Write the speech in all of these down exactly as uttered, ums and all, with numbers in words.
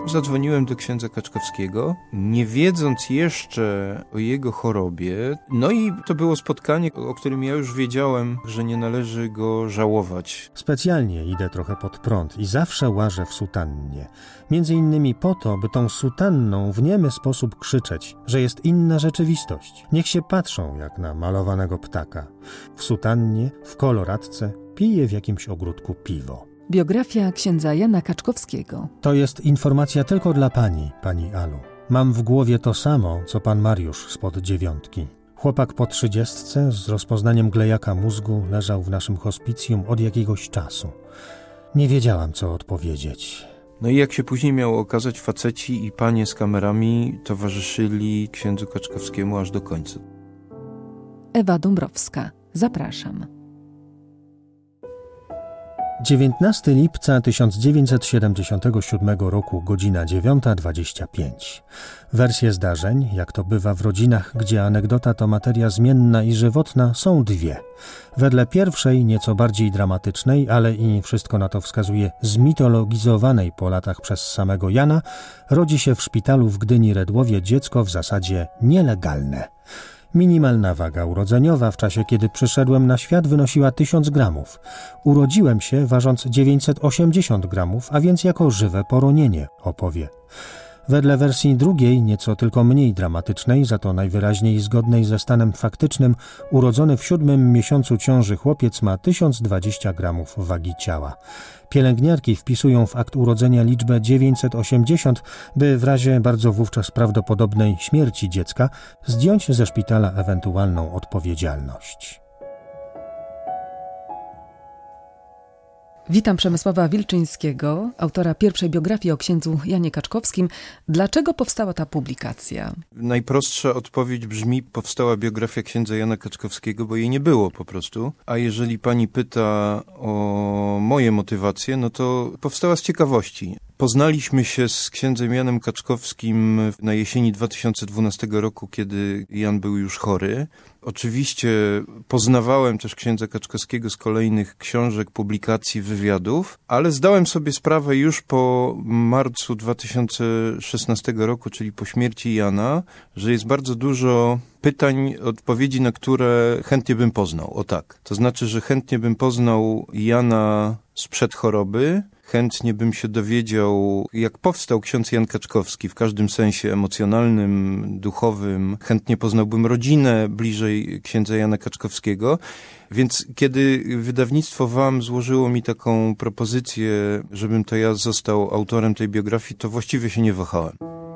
Zadzwoniłem do księdza Kaczkowskiego, nie wiedząc jeszcze o jego chorobie. No i to było spotkanie, o którym ja już wiedziałem, że nie należy go żałować. Specjalnie idę trochę pod prąd i zawsze łażę w sutannie. Między innymi po to, by tą sutanną w niemy sposób krzyczeć, że jest inna rzeczywistość. Niech się patrzą jak na malowanego ptaka. W sutannie, w koloradce, pije w jakimś ogródku piwo. Biografia księdza Jana Kaczkowskiego. To jest informacja tylko dla pani, pani Alu. Mam w głowie to samo, co pan Mariusz spod dziewiątki. Chłopak po trzydziestce z rozpoznaniem glejaka mózgu leżał w naszym hospicjum od jakiegoś czasu. Nie wiedziałam, co odpowiedzieć. No i jak się później miało okazać, faceci i panie z kamerami towarzyszyli księdzu Kaczkowskiemu aż do końca. Ewa Dąbrowska. Zapraszam. dziewiętnastego lipca tysiąc dziewięćset siedemdziesiątego siódmego roku, godzina dziewiąta dwadzieścia pięć. Wersje zdarzeń, jak to bywa w rodzinach, gdzie anegdota to materia zmienna i żywotna, są dwie. Wedle pierwszej, nieco bardziej dramatycznej, ale i wszystko na to wskazuje zmitologizowanej po latach przez samego Jana, rodzi się w szpitalu w Gdyni-Redłowie dziecko w zasadzie nielegalne. Minimalna waga urodzeniowa w czasie, kiedy przyszedłem na świat, wynosiła tysiąc gramów. Urodziłem się ważąc dziewięćset osiemdziesiąt gramów, a więc jako żywe poronienie, opowie. Wedle wersji drugiej, nieco tylko mniej dramatycznej, za to najwyraźniej zgodnej ze stanem faktycznym, urodzony w siódmym miesiącu ciąży chłopiec ma tysiąc dwadzieścia gramów wagi ciała. Pielęgniarki wpisują w akt urodzenia liczbę dziewięćset osiemdziesiąt, by w razie bardzo wówczas prawdopodobnej śmierci dziecka zdjąć ze szpitala ewentualną odpowiedzialność. Witam Przemysława Wilczyńskiego, autora pierwszej biografii o księdzu Janie Kaczkowskim. Dlaczego powstała ta publikacja? Najprostsza odpowiedź brzmi: powstała biografia księdza Jana Kaczkowskiego, bo jej nie było po prostu. A jeżeli pani pyta o moje motywacje, no to powstała z ciekawości. Poznaliśmy się z księdzem Janem Kaczkowskim na jesieni dwa tysiące dwunastego roku, kiedy Jan był już chory. Oczywiście poznawałem też księdza Kaczkowskiego z kolejnych książek, publikacji, wywiadów, ale zdałem sobie sprawę już po marcu dwa tysiące szesnastego roku, czyli po śmierci Jana, że jest bardzo dużo pytań, odpowiedzi, na które chętnie bym poznał. O tak. To znaczy, że chętnie bym poznał Jana sprzed choroby, chętnie bym się dowiedział, jak powstał ksiądz Jan Kaczkowski w każdym sensie emocjonalnym, duchowym. Chętnie poznałbym rodzinę bliżej księdza Jana Kaczkowskiego. Więc kiedy wydawnictwo W A M złożyło mi taką propozycję, żebym to ja został autorem tej biografii, to właściwie się nie wahałem.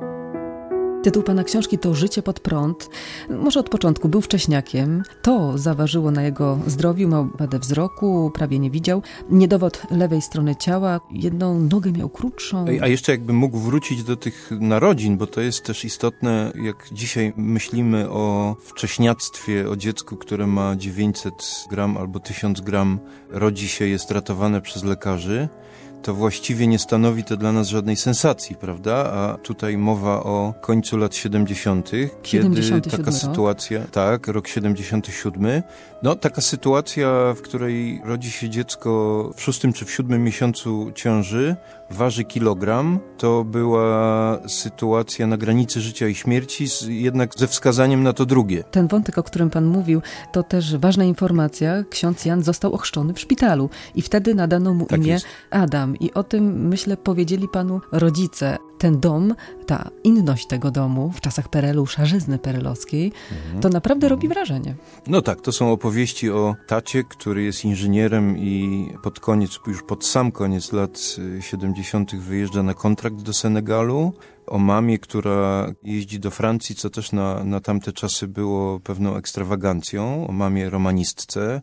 Tytuł pana książki to Życie pod prąd. Może od początku był wcześniakiem. To zaważyło na jego zdrowiu, miał wadę wzroku, prawie nie widział. Niedowód lewej strony ciała, jedną nogę miał krótszą. A jeszcze jakbym mógł wrócić do tych narodzin, bo to jest też istotne, jak dzisiaj myślimy o wcześniactwie, o dziecku, które ma dziewięćset gram albo tysiąc gram, rodzi się, jest ratowane przez lekarzy. To właściwie nie stanowi to dla nas żadnej sensacji, prawda? A tutaj mowa o końcu lat siedemdziesiątych, kiedy taka sytuacja, rok. tak, rok siedemdziesiąty siódmy, no taka sytuacja, w której rodzi się dziecko w szóstym czy w siódmym miesiącu ciąży, waży kilogram, to była sytuacja na granicy życia i śmierci, z, jednak ze wskazaniem na to drugie. Ten wątek, o którym pan mówił, to też ważna informacja. Ksiądz Jan został ochrzczony w szpitalu i wtedy nadano mu tak imię jest. Adam. I o tym, myślę, powiedzieli panu rodzice. Ten dom, ta inność tego domu w czasach P R L u, szarzyzny perelowskiej, mhm. to naprawdę robi wrażenie. No tak, to są opowieści o tacie, który jest inżynierem i pod koniec, już pod sam koniec lat siedemdziesiątych wyjeżdża na kontrakt do Senegalu. O mamie, która jeździ do Francji, co też na, na tamte czasy było pewną ekstrawagancją. O mamie romanistce,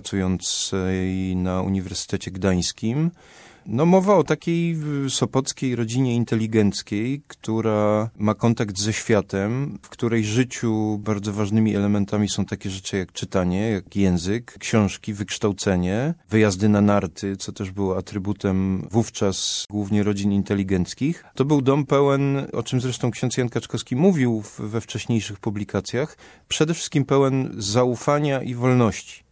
pracującej na Uniwersytecie Gdańskim. No mowa o takiej sopockiej rodzinie inteligenckiej, która ma kontakt ze światem, w której życiu bardzo ważnymi elementami są takie rzeczy jak czytanie, jak język, książki, wykształcenie, wyjazdy na narty, co też było atrybutem wówczas głównie rodzin inteligenckich. To był dom pełen, o czym zresztą ksiądz Jan Kaczkowski mówił we wcześniejszych publikacjach, przede wszystkim pełen zaufania i wolności.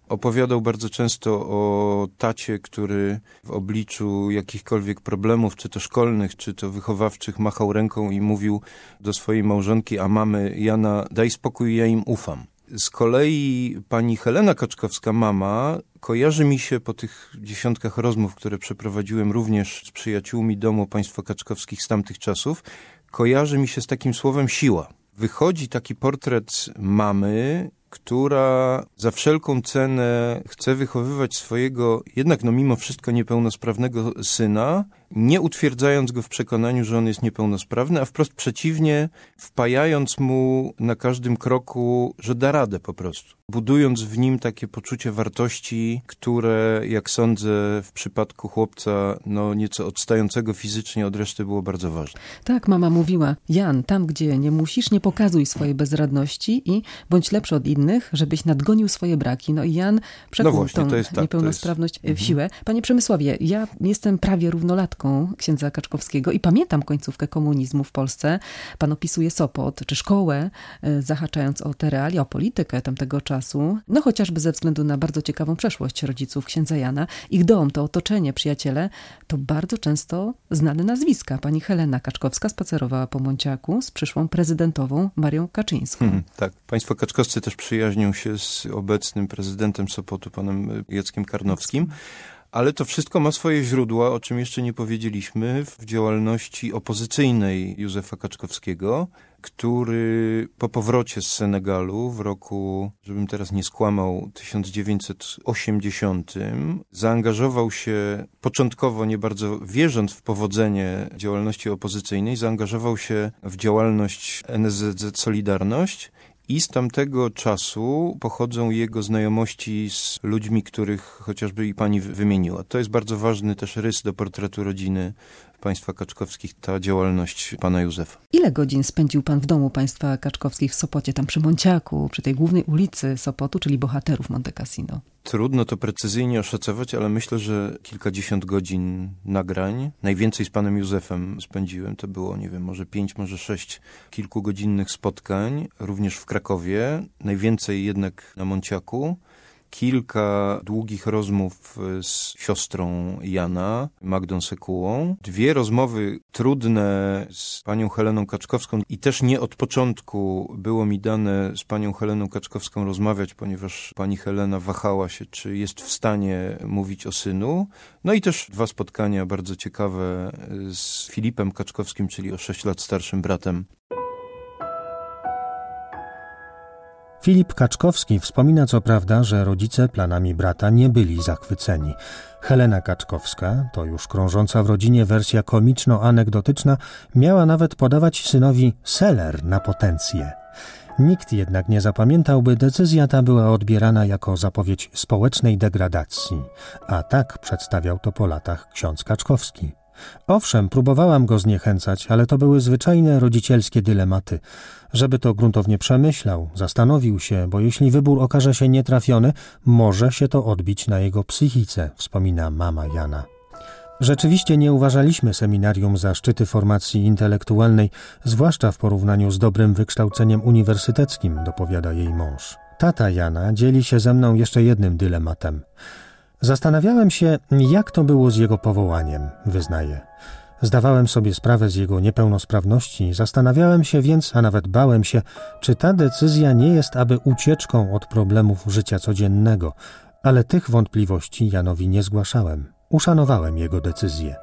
Opowiadał bardzo często o tacie, który w obliczu jakichkolwiek problemów, czy to szkolnych, czy to wychowawczych, machał ręką i mówił do swojej małżonki, a mamy Jana, daj spokój, ja im ufam. Z kolei pani Helena Kaczkowska, mama, kojarzy mi się po tych dziesiątkach rozmów, które przeprowadziłem również z przyjaciółmi domu państwa Kaczkowskich z tamtych czasów, kojarzy mi się z takim słowem siła. Wychodzi taki portret mamy, która za wszelką cenę chce wychowywać swojego, jednak no mimo wszystko niepełnosprawnego syna, nie utwierdzając go w przekonaniu, że on jest niepełnosprawny, a wprost przeciwnie, wpajając mu na każdym kroku, że da radę po prostu. Budując w nim takie poczucie wartości, które, jak sądzę, w przypadku chłopca, no nieco odstającego fizycznie od reszty, było bardzo ważne. Tak, mama mówiła, Jan, tam gdzie nie musisz, nie pokazuj swojej bezradności i bądź lepszy od innych, żebyś nadgonił swoje braki. No i Jan przekuł no właśnie, tą to jest, tak, niepełnosprawność to jest... w siłę. Panie Przemysławie, ja jestem prawie równolatką księdza Kaczkowskiego i pamiętam końcówkę komunizmu w Polsce. Pan opisuje Sopot, czy szkołę, zahaczając o te realia, o politykę tamtego czasu. No chociażby ze względu na bardzo ciekawą przeszłość rodziców księdza Jana. Ich dom, to otoczenie, przyjaciele, to bardzo często znane nazwiska. Pani Helena Kaczkowska spacerowała po Monciaku z przyszłą prezydentową Marią Kaczyńską. Hmm, tak. Państwo Kaczkowscy też przyjaźnią się z obecnym prezydentem Sopotu, panem Jackiem Karnowskim. Ale to wszystko ma swoje źródła, o czym jeszcze nie powiedzieliśmy, w działalności opozycyjnej Józefa Kaczkowskiego, który po powrocie z Senegalu w roku, żebym teraz nie skłamał, tysiąc dziewięćset osiemdziesiątym zaangażował się, początkowo nie bardzo wierząc w powodzenie działalności opozycyjnej, zaangażował się w działalność N S Z Z Solidarność. I z tamtego czasu pochodzą jego znajomości z ludźmi, których chociażby i pani wymieniła. To jest bardzo ważny też rys do portretu rodziny państwa Kaczkowskich, ta działalność pana Józefa. Ile godzin spędził pan w domu państwa Kaczkowskich w Sopocie, tam przy Monciaku, przy tej głównej ulicy Sopotu, czyli bohaterów Monte Cassino? Trudno to precyzyjnie oszacować, ale myślę, że kilkadziesiąt godzin nagrań. Najwięcej z panem Józefem spędziłem. To było, nie wiem, może pięć, może sześć kilkugodzinnych spotkań, również w Krakowie. Najwięcej jednak na Monciaku. Kilka długich rozmów z siostrą Jana, Magdą Sekułą. Dwie rozmowy trudne z panią Heleną Kaczkowską i też nie od początku było mi dane z panią Heleną Kaczkowską rozmawiać, ponieważ pani Helena wahała się, czy jest w stanie mówić o synu. No i też dwa spotkania bardzo ciekawe z Filipem Kaczkowskim, czyli o sześć lat starszym bratem. Filip Kaczkowski wspomina co prawda, że rodzice planami brata nie byli zachwyceni. Helena Kaczkowska, to już krążąca w rodzinie wersja komiczno-anegdotyczna, miała nawet podawać synowi seler na potencję. Nikt jednak nie zapamiętał, by decyzja ta była odbierana jako zapowiedź społecznej degradacji, a tak przedstawiał to po latach ksiądz Kaczkowski. Owszem, próbowałam go zniechęcać, ale to były zwyczajne rodzicielskie dylematy. Żeby to gruntownie przemyślał, zastanowił się, bo jeśli wybór okaże się nietrafiony, może się to odbić na jego psychice, wspomina mama Jana. Rzeczywiście nie uważaliśmy seminarium za szczyty formacji intelektualnej, zwłaszcza w porównaniu z dobrym wykształceniem uniwersyteckim, dopowiada jej mąż. Tata Jana dzieli się ze mną jeszcze jednym dylematem. Zastanawiałem się, jak to było z jego powołaniem, wyznaje. Zdawałem sobie sprawę z jego niepełnosprawności, zastanawiałem się więc, a nawet bałem się, czy ta decyzja nie jest aby ucieczką od problemów życia codziennego, ale tych wątpliwości Janowi nie zgłaszałem. Uszanowałem jego decyzję.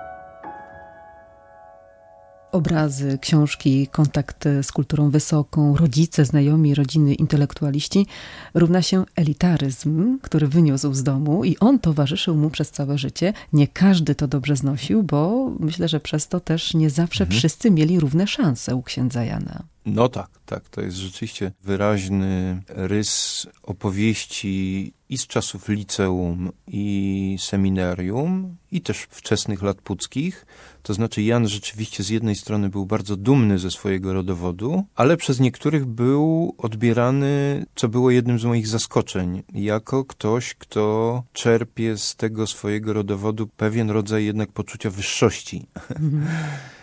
Obrazy, książki, kontakt z kulturą wysoką, rodzice, znajomi, rodziny, intelektualiści równa się elitaryzm, który wyniósł z domu i on towarzyszył mu przez całe życie. Nie każdy to dobrze znosił, bo myślę, że przez to też nie zawsze mhm. wszyscy mieli równe szanse u księdza Jana. No tak, tak. To jest rzeczywiście wyraźny rys opowieści i z czasów liceum, i seminarium, i też wczesnych lat puckich. To znaczy Jan rzeczywiście z jednej strony był bardzo dumny ze swojego rodowodu, ale przez niektórych był odbierany, co było jednym z moich zaskoczeń, jako ktoś, kto czerpie z tego swojego rodowodu pewien rodzaj jednak poczucia wyższości. Mhm.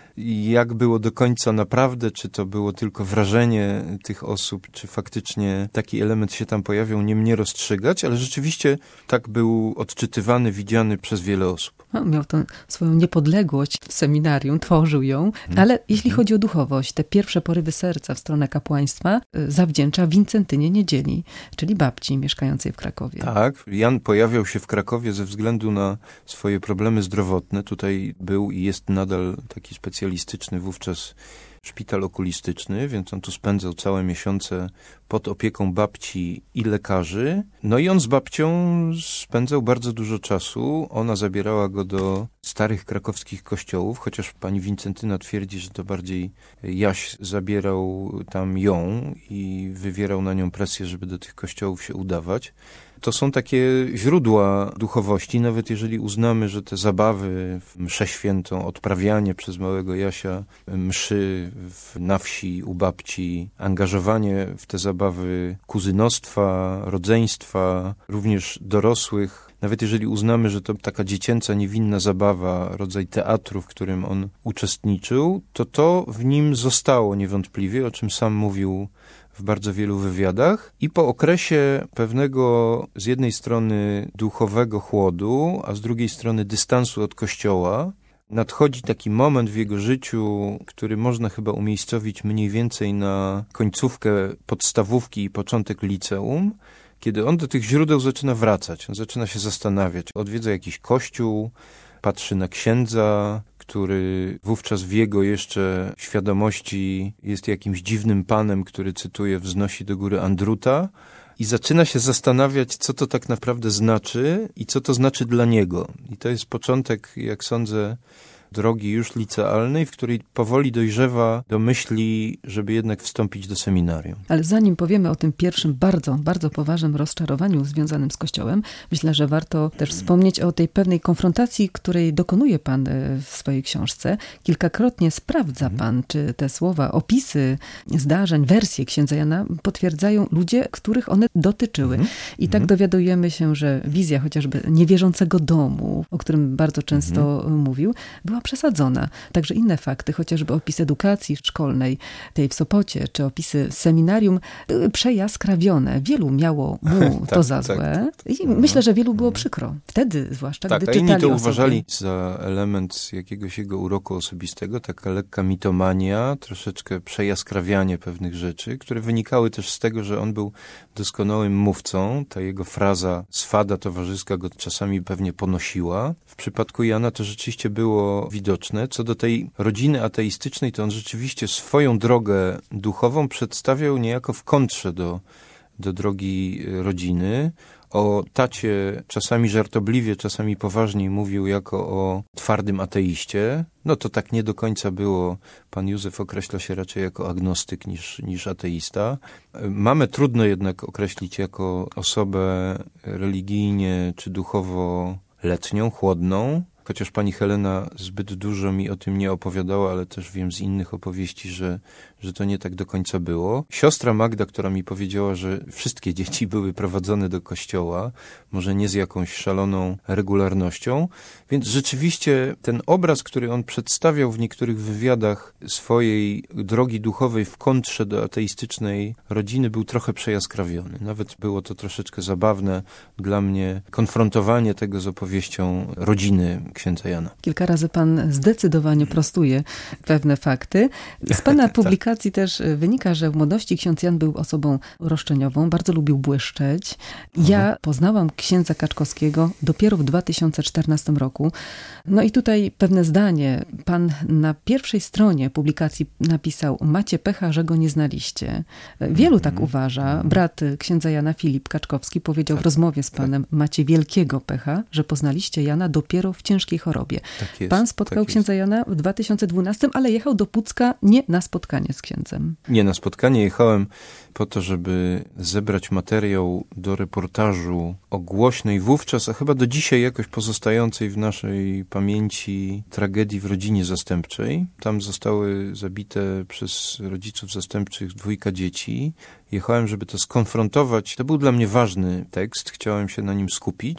Jak było do końca naprawdę, czy to było tylko wrażenie tych osób, czy faktycznie taki element się tam pojawiał, nie mnie rozstrzygać, ale rzeczywiście tak był odczytywany, widziany przez wiele osób. No, miał tę swoją niepodległość w seminarium, tworzył ją, ale jeśli chodzi o duchowość, te pierwsze porywy serca w stronę kapłaństwa zawdzięcza Wincentynie Niedzieli, czyli babci mieszkającej w Krakowie. Tak, Jan pojawiał się w Krakowie ze względu na swoje problemy zdrowotne. Tutaj był i jest nadal taki specjalistyczny wówczas szpital okulistyczny, więc on tu spędzał całe miesiące pod opieką babci i lekarzy. No i on z babcią spędzał bardzo dużo czasu. Ona zabierała go do starych krakowskich kościołów, chociaż pani Wincentyna twierdzi, że to bardziej Jaś zabierał tam ją i wywierał na nią presję, żeby do tych kościołów się udawać. To są takie źródła duchowości, nawet jeżeli uznamy, że te zabawy, mszę świętą, odprawianie przez małego Jasia mszy w, na wsi u babci, angażowanie w te zabawy kuzynostwa, rodzeństwa, również dorosłych, nawet jeżeli uznamy, że to taka dziecięca, niewinna zabawa, rodzaj teatru, w którym on uczestniczył, to to w nim zostało niewątpliwie, o czym sam mówił w bardzo wielu wywiadach, i po okresie pewnego z jednej strony duchowego chłodu, a z drugiej strony dystansu od Kościoła, nadchodzi taki moment w jego życiu, który można chyba umiejscowić mniej więcej na końcówkę podstawówki i początek liceum, kiedy on do tych źródeł zaczyna wracać. On zaczyna się zastanawiać. Odwiedza jakiś kościół, patrzy na księdza, który wówczas w jego jeszcze świadomości jest jakimś dziwnym panem, który, cytuję, wznosi do góry Andruta, i zaczyna się zastanawiać, co to tak naprawdę znaczy i co to znaczy dla niego. I to jest początek, jak sądzę, drogi już licealnej, w której powoli dojrzewa do myśli, żeby jednak wstąpić do seminarium. Ale zanim powiemy o tym pierwszym bardzo, bardzo poważnym rozczarowaniu związanym z Kościołem, myślę, że warto też wspomnieć o tej pewnej konfrontacji, której dokonuje pan w swojej książce. Kilkakrotnie sprawdza pan, czy te słowa, opisy zdarzeń, wersje księdza Jana potwierdzają ludzie, których one dotyczyły. I tak dowiadujemy się, że wizja chociażby niewierzącego domu, o którym bardzo często mówił, była przesadzona. Także inne fakty, chociażby opis edukacji szkolnej, tej w Sopocie, czy opisy seminarium, były przejaskrawione. Wielu miało mu to tak, za złe tak. i myślę, że wielu było przykro. Wtedy zwłaszcza, tak, gdy a czytali inni to o uważali sobie. za element jakiegoś jego uroku osobistego, taka lekka mitomania, troszeczkę przejaskrawianie pewnych rzeczy, które wynikały też z tego, że on był doskonałym mówcą. Ta jego fraza swada towarzyska go czasami pewnie ponosiła. W przypadku Jana to rzeczywiście było widoczne. Co do tej rodziny ateistycznej, to on rzeczywiście swoją drogę duchową przedstawiał niejako w kontrze do, do drogi rodziny. O tacie czasami żartobliwie, czasami poważniej mówił jako o twardym ateiście. No to tak nie do końca było. Pan Józef określa się raczej jako agnostyk niż, niż ateista. Mamy trudno jednak określić jako osobę religijnie czy duchowo letnią, chłodną. Chociaż pani Helena zbyt dużo mi o tym nie opowiadała, ale też wiem z innych opowieści, że, że to nie tak do końca było. Siostra Magda, która mi powiedziała, że wszystkie dzieci były prowadzone do kościoła, może nie z jakąś szaloną regularnością, więc rzeczywiście ten obraz, który on przedstawiał w niektórych wywiadach swojej drogi duchowej w kontrze do ateistycznej rodziny, był trochę przejaskrawiony. Nawet było to troszeczkę zabawne dla mnie, konfrontowanie tego z opowieścią rodziny księdza Jana. Kilka razy pan zdecydowanie prostuje pewne fakty. Z pana publikacji też wynika, że w młodości ksiądz Jan był osobą roszczeniową, bardzo lubił błyszczeć. Ja poznałam księdza Kaczkowskiego dopiero w dwa tysiące czternastym roku. No i tutaj pewne zdanie. Pan na pierwszej stronie publikacji napisał: macie pecha, że go nie znaliście. Wielu tak uważa. Brat księdza Jana, Filip Kaczkowski, powiedział w rozmowie z panem: macie wielkiego pecha, że poznaliście Jana dopiero w ciężkiej chorobie. Tak jest, Pan spotkał tak księdza Jana w dwa tysiące dwunastym, ale jechał do Pucka nie na spotkanie z księdzem. Nie na spotkanie jechałem po to, żeby zebrać materiał do reportażu o głośnej wówczas, a chyba do dzisiaj jakoś pozostającej w naszej pamięci tragedii w rodzinie zastępczej. Tam zostały zabite przez rodziców zastępczych dwójka dzieci. Jechałem, żeby to skonfrontować. To był dla mnie ważny tekst, chciałem się na nim skupić.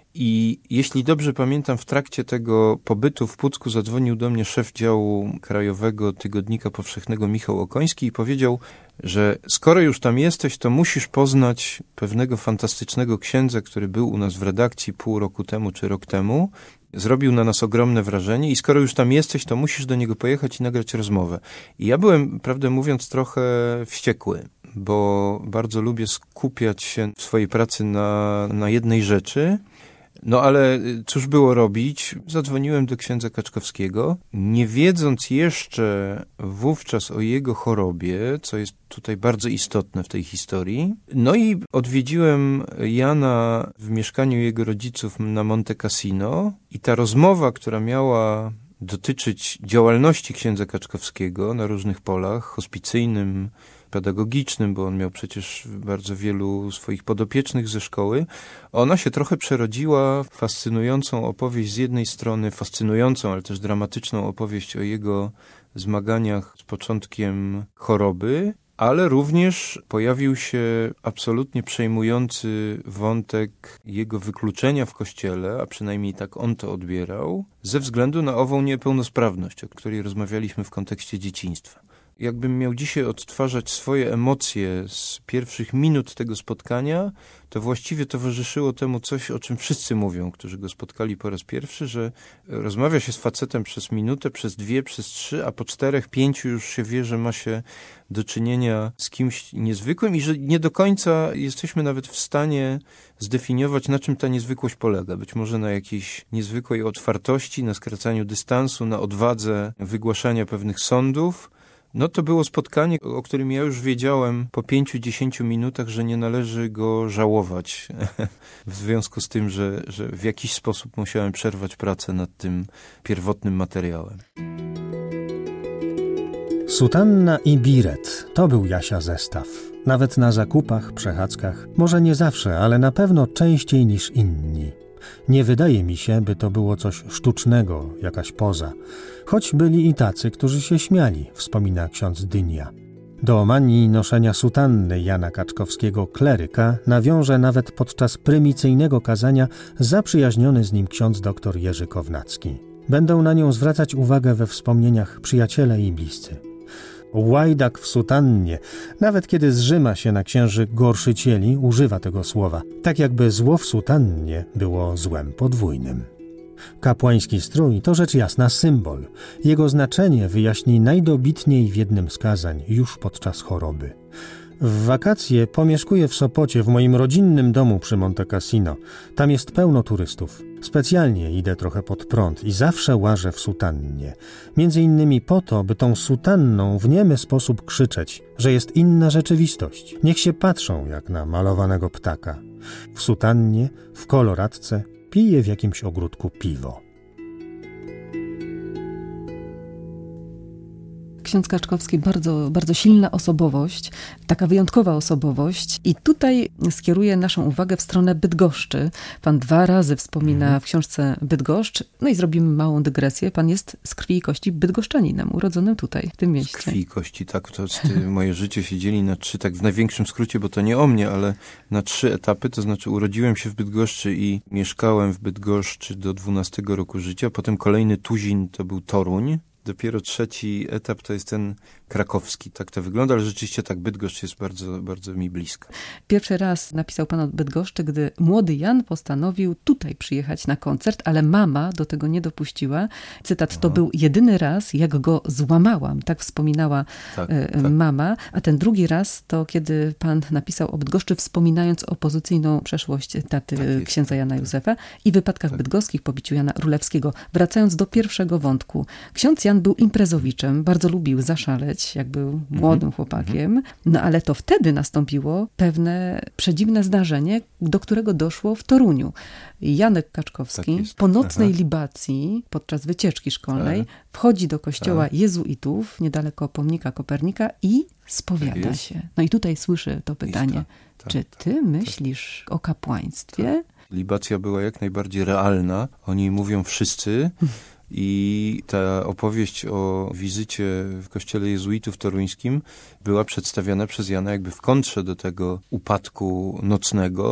I jeśli dobrze pamiętam, w trakcie tego pobytu w Pucku zadzwonił do mnie szef działu krajowego Tygodnika Powszechnego Michał Okoński i powiedział, że skoro już tam jesteś, to musisz poznać pewnego fantastycznego księdza, który był u nas w redakcji pół roku temu czy rok temu. Zrobił na nas ogromne wrażenie i skoro już tam jesteś, to musisz do niego pojechać i nagrać rozmowę. I ja byłem, prawdę mówiąc, trochę wściekły, bo bardzo lubię skupiać się w swojej pracy na, na jednej rzeczy. No ale cóż było robić? Zadzwoniłem do księdza Kaczkowskiego, nie wiedząc jeszcze wówczas o jego chorobie, co jest tutaj bardzo istotne w tej historii. No i odwiedziłem Jana w mieszkaniu jego rodziców na Monte Cassino i ta rozmowa, która miała dotyczyć działalności księdza Kaczkowskiego na różnych polach, hospicyjnym, pedagogicznym, bo on miał przecież bardzo wielu swoich podopiecznych ze szkoły, ona się trochę przerodziła w fascynującą opowieść z jednej strony, fascynującą, ale też dramatyczną opowieść o jego zmaganiach z początkiem choroby, ale również pojawił się absolutnie przejmujący wątek jego wykluczenia w kościele, a przynajmniej tak on to odbierał, ze względu na ową niepełnosprawność, o której rozmawialiśmy w kontekście dzieciństwa. Jakbym miał dzisiaj odtwarzać swoje emocje z pierwszych minut tego spotkania, to właściwie towarzyszyło temu coś, o czym wszyscy mówią, którzy go spotkali po raz pierwszy, że rozmawia się z facetem przez minutę, przez dwie, przez trzy, a po czterech, pięciu już się wie, że ma się do czynienia z kimś niezwykłym i że nie do końca jesteśmy nawet w stanie zdefiniować, na czym ta niezwykłość polega. Być może na jakiejś niezwykłej otwartości, na skracaniu dystansu, na odwadze wygłaszania pewnych sądów. No to było spotkanie, o którym ja już wiedziałem po pięciu, dziesięciu minutach, że nie należy go żałować w związku z tym, że, że w jakiś sposób musiałem przerwać pracę nad tym pierwotnym materiałem. Sutanna i biret to był Jasia zestaw. Nawet na zakupach, przechadzkach. Może nie zawsze, ale na pewno częściej niż inni. Nie wydaje mi się, by to było coś sztucznego, jakaś poza. Choć byli i tacy, którzy się śmiali, wspomina ksiądz Dynia. Do manii noszenia sutanny Jana Kaczkowskiego, kleryka, nawiąże nawet podczas prymicyjnego kazania zaprzyjaźniony z nim ksiądz dr Jerzy Kownacki. Będą na nią zwracać uwagę we wspomnieniach przyjaciele i bliscy. Łajdak w sutannie, nawet kiedy zrzyma się na księży gorszycieli, używa tego słowa, tak jakby zło w sutannie było złem podwójnym. Kapłański strój to rzecz jasna symbol. Jego znaczenie wyjaśni najdobitniej w jednym z kazań, już podczas choroby. W wakacje pomieszkuję w Sopocie, w moim rodzinnym domu przy Monte Cassino. Tam jest pełno turystów. Specjalnie idę trochę pod prąd i zawsze łażę w sutannie. Między innymi po to, by tą sutanną w niemy sposób krzyczeć, że jest inna rzeczywistość. Niech się patrzą jak na malowanego ptaka. W sutannie, w koloradce, piję w jakimś ogródku piwo. Ksiądz Kaczkowski bardzo, bardzo silna osobowość, taka wyjątkowa osobowość i tutaj skieruje naszą uwagę w stronę Bydgoszczy. Pan dwa razy wspomina w książce Bydgoszcz, no i zrobimy małą dygresję. Pan jest z krwi i kości bydgoszczaninem, urodzonym tutaj, w tym mieście. Z krwi i kości, tak. To jest, moje życie się dzieli na trzy, tak w największym skrócie, bo to nie o mnie, ale na trzy etapy, to znaczy urodziłem się w Bydgoszczy i mieszkałem w Bydgoszczy do dwunastego roku życia, potem kolejny tuzin to był Toruń. Dopiero trzeci etap to jest ten krakowski. Tak to wygląda, ale rzeczywiście tak, Bydgoszcz jest bardzo, bardzo mi bliska. Pierwszy raz napisał pan o Bydgoszczy, gdy młody Jan postanowił tutaj przyjechać na koncert, ale mama do tego nie dopuściła. Cytat, Aha. to był jedyny raz, jak go złamałam. Tak wspominała tak, e, tak. mama. A ten drugi raz to, kiedy pan napisał o Bydgoszczy, wspominając opozycyjną przeszłość taty tak księdza Jana Józefa i wypadkach tak. bydgoskich po biciu Jana Rulewskiego. Wracając do pierwszego wątku. Ksiądz Jan był imprezowiczem, bardzo lubił zaszaleć, jak był młodym chłopakiem, no ale to wtedy nastąpiło pewne przedziwne zdarzenie, do którego doszło w Toruniu. Janek Kaczkowski tak po nocnej Aha. libacji, podczas wycieczki szkolnej, Aha. wchodzi do kościoła Aha. jezuitów, niedaleko pomnika Kopernika i spowiada tak się. No i tutaj słyszę to pytanie, tak, tak, czy ty tak, myślisz tak. o kapłaństwie? Tak. Libacja była jak najbardziej realna, o niej mówią wszyscy. I ta opowieść o wizycie w kościele jezuitów toruńskim była przedstawiana przez Jana jakby w kontrze do tego upadku nocnego,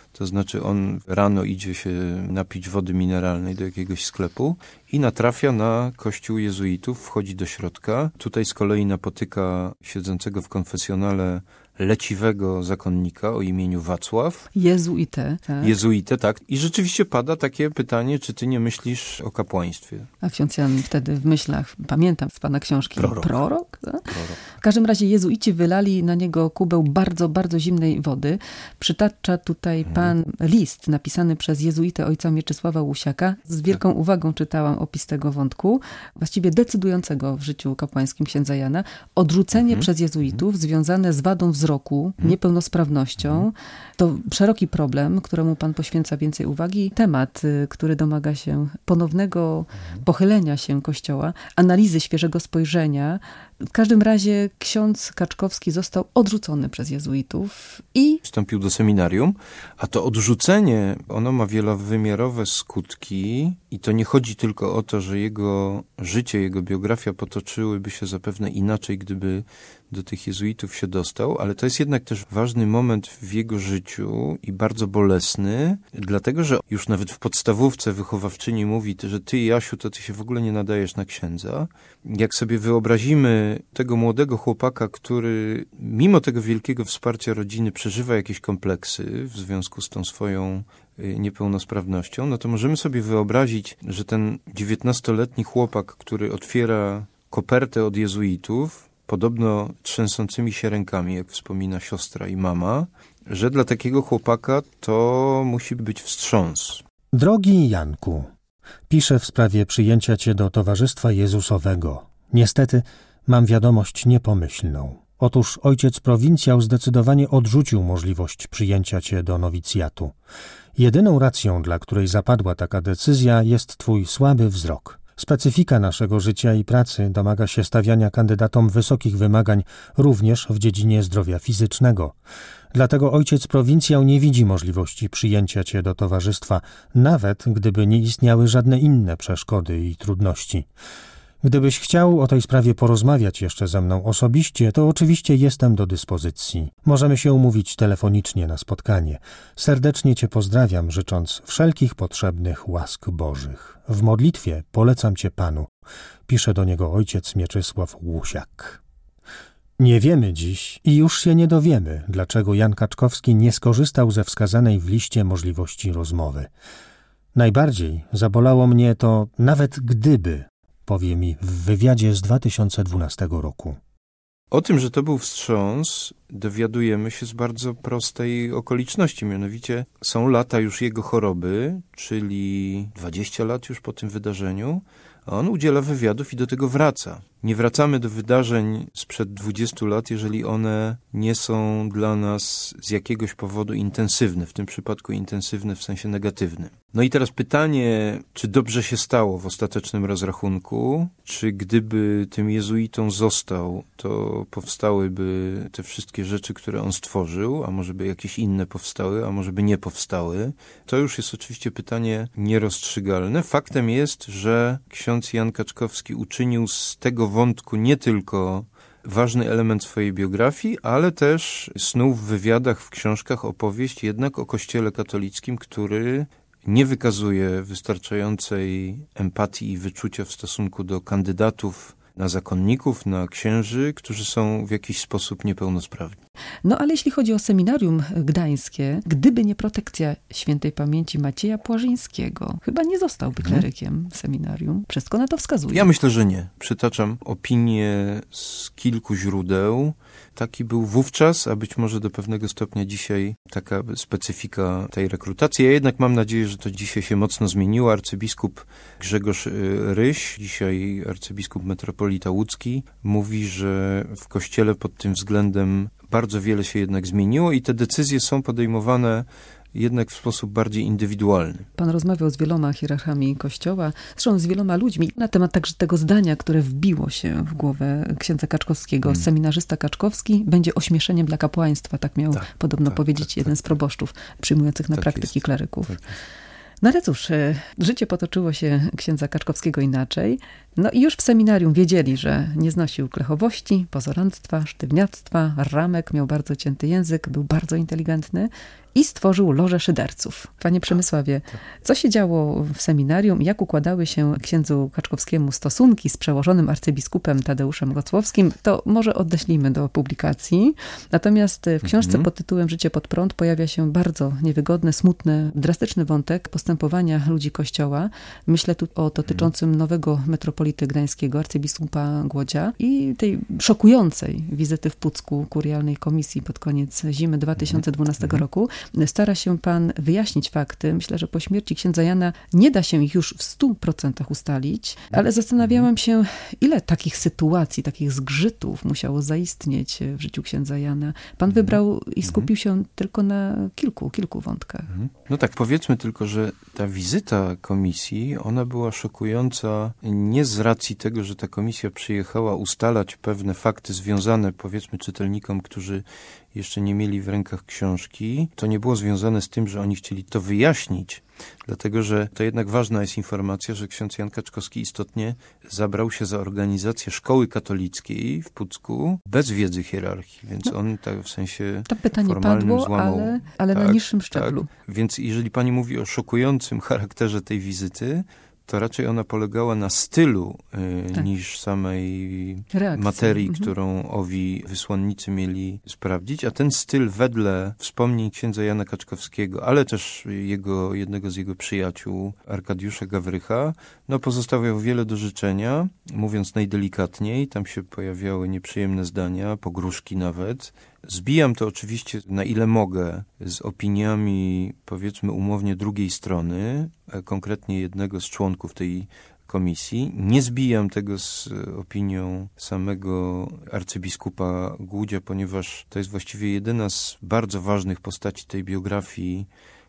To znaczy on rano idzie się napić wody mineralnej do jakiegoś sklepu i natrafia na kościół jezuitów, wchodzi do środka. Tutaj z kolei napotyka siedzącego w konfesjonale leciwego zakonnika o imieniu Wacław. Jezuitę, tak. Jezuitę, tak. I rzeczywiście pada takie pytanie, czy ty nie myślisz o kapłaństwie? A ksiądz Jan wtedy w myślach, pamiętam z pana książki, Prorok. Prorok, tak? Prorok. W każdym razie jezuici wylali na niego kubeł bardzo, bardzo zimnej wody. Przytacza tutaj pan list napisany przez jezuitę ojca Mieczysława Łusiaka. Z wielką uwagą czytałam opis tego wątku, właściwie decydującego w życiu kapłańskim księdza Jana. Odrzucenie Mhm. przez jezuitów związane z wadą wzroku, niepełnosprawnością. To szeroki problem, któremu pan poświęca więcej uwagi. Temat, y, który domaga się ponownego pochylenia się Kościoła, analizy świeżego spojrzenia. W każdym razie ksiądz Kaczkowski został odrzucony przez jezuitów i Wstąpił do seminarium, a to odrzucenie, ono ma wielowymiarowe skutki i to nie chodzi tylko o to, że jego życie, jego biografia potoczyłyby się zapewne inaczej, gdyby do tych jezuitów się dostał, ale to jest jednak też ważny moment w jego życiu i bardzo bolesny, dlatego, że już nawet w podstawówce wychowawczyni mówi, że ty, Jasiu, to ty się w ogóle nie nadajesz na księdza. Jak sobie wyobrazimy tego młodego chłopaka, który mimo tego wielkiego wsparcia rodziny przeżywa jakieś kompleksy w związku z tą swoją niepełnosprawnością, no to możemy sobie wyobrazić, że ten dziewiętnastoletni chłopak, który otwiera kopertę od jezuitów, podobno trzęsącymi się rękami, jak wspomina siostra i mama, że dla takiego chłopaka to musi być wstrząs. Drogi Janku, piszę w sprawie przyjęcia cię do Towarzystwa Jezusowego. Niestety mam wiadomość niepomyślną. Otóż ojciec prowincjał zdecydowanie odrzucił możliwość przyjęcia cię do nowicjatu. Jedyną racją, dla której zapadła taka decyzja, jest twój słaby wzrok. Specyfika naszego życia i pracy domaga się stawiania kandydatom wysokich wymagań również w dziedzinie zdrowia fizycznego. Dlatego ojciec prowincjał nie widzi możliwości przyjęcia cię do towarzystwa, nawet gdyby nie istniały żadne inne przeszkody i trudności. Gdybyś chciał o tej sprawie porozmawiać jeszcze ze mną osobiście, to oczywiście jestem do dyspozycji. Możemy się umówić telefonicznie na spotkanie. Serdecznie cię pozdrawiam, życząc wszelkich potrzebnych łask Bożych. W modlitwie polecam cię Panu. Pisze do niego ojciec Mieczysław Łusiak. Nie wiemy dziś i już się nie dowiemy, dlaczego Jan Kaczkowski nie skorzystał ze wskazanej w liście możliwości rozmowy. Najbardziej zabolało mnie to nawet gdyby, powie mi w wywiadzie z dwa tysiące dwunastego roku. O tym, że to był wstrząs, dowiadujemy się z bardzo prostej okoliczności. Mianowicie są lata już jego choroby, czyli dwadzieścia lat już po tym wydarzeniu, a on udziela wywiadów i do tego wraca. Nie wracamy do wydarzeń sprzed dwudziestu lat, jeżeli one nie są dla nas z jakiegoś powodu intensywne, w tym przypadku intensywne w sensie negatywnym. No i teraz pytanie, czy dobrze się stało w ostatecznym rozrachunku, czy gdyby tym jezuitą został, to powstałyby te wszystkie rzeczy, które on stworzył, a może by jakieś inne powstały, a może by nie powstały. To już jest oczywiście pytanie nierozstrzygalne. Faktem jest, że ksiądz Jan Kaczkowski uczynił z tego wątku nie tylko ważny element swojej biografii, ale też snuł w wywiadach, w książkach opowieść jednak o Kościele katolickim, który nie wykazuje wystarczającej empatii i wyczucia w stosunku do kandydatów na zakonników, na księży, którzy są w jakiś sposób niepełnosprawni. No ale jeśli chodzi o seminarium gdańskie, gdyby nie protekcja świętej pamięci Macieja Płażyńskiego, chyba nie zostałby klerykiem seminarium. Wszystko na to wskazuje. Ja myślę, że nie. Przytaczam opinie z kilku źródeł. Taki był wówczas, a być może do pewnego stopnia dzisiaj taka specyfika tej rekrutacji. Ja jednak mam nadzieję, że to dzisiaj się mocno zmieniło. Arcybiskup Grzegorz Ryś, dzisiaj arcybiskup metropolita łódzki, mówi, że w Kościele pod tym względem bardzo wiele się jednak zmieniło i te decyzje są podejmowane jednak w sposób bardziej indywidualny. Pan rozmawiał z wieloma hierarchami Kościoła, zresztą z wieloma ludźmi, na temat także tego zdania, które wbiło się w głowę księdza Kaczkowskiego. Hmm. Seminarzysta Kaczkowski będzie ośmieszeniem dla kapłaństwa, tak miał tak, podobno tak, powiedzieć tak, jeden tak, z proboszczów przyjmujących na tak praktyki jest, kleryków. Tak no ale cóż, życie potoczyło się księdza Kaczkowskiego inaczej. No i już w seminarium wiedzieli, że nie znosił klechowości, pozoranctwa, sztywniactwa, ramek, miał bardzo cięty język, był bardzo inteligentny i stworzył lożę szyderców. Panie Przemysławie, co się działo w seminarium i jak układały się księdzu Kaczkowskiemu stosunki z przełożonym arcybiskupem Tadeuszem Gocłowskim, to może odeślijmy do publikacji. Natomiast w książce mhm. pod tytułem Życie pod prąd pojawia się bardzo niewygodny, smutny, drastyczny wątek postępowania ludzi Kościoła. Myślę tu o dotyczącym nowego metropolity gdańskiego, arcybiskupa Głodzia i tej szokującej wizyty w Pucku kurialnej komisji pod koniec zimy dwa tysiące dwunastego mhm. roku. Stara się pan wyjaśnić fakty. Myślę, że po śmierci księdza Jana nie da się ich już w stu procentach ustalić, ale zastanawiałam się, ile takich sytuacji, takich zgrzytów musiało zaistnieć w życiu księdza Jana. Pan wybrał i skupił się tylko na kilku, kilku wątkach. No tak, powiedzmy tylko, że ta wizyta komisji, ona była szokująca nie z racji tego, że ta komisja przyjechała ustalać pewne fakty związane, powiedzmy, czytelnikom, którzy jeszcze nie mieli w rękach książki. To nie było związane z tym, że oni chcieli to wyjaśnić, dlatego że to jednak ważna jest informacja, że ksiądz Jan Kaczkowski istotnie zabrał się za organizację szkoły katolickiej w Pucku bez wiedzy hierarchii, więc no, on tak w sensie to pytanie formalnym padło, złamał. ale, ale tak, na niższym szczeblu. Tak. Więc jeżeli pani mówi o szokującym charakterze tej wizyty, to raczej ona polegała na stylu y, tak. niż samej Reakcji. materii, mhm. którą owi wysłannicy mieli sprawdzić. A ten styl wedle wspomnień księdza Jana Kaczkowskiego, ale też jego, jednego z jego przyjaciół, Arkadiusza Gawrycha, no pozostawiał wiele do życzenia, mówiąc najdelikatniej. Tam się pojawiały nieprzyjemne zdania, pogróżki nawet. Zbijam to oczywiście na ile mogę z opiniami, powiedzmy umownie, drugiej strony, konkretnie jednego z członków tej komisji. Nie zbijam tego z opinią samego arcybiskupa Głudzia, ponieważ to jest właściwie jedyna z bardzo ważnych postaci tej biografii,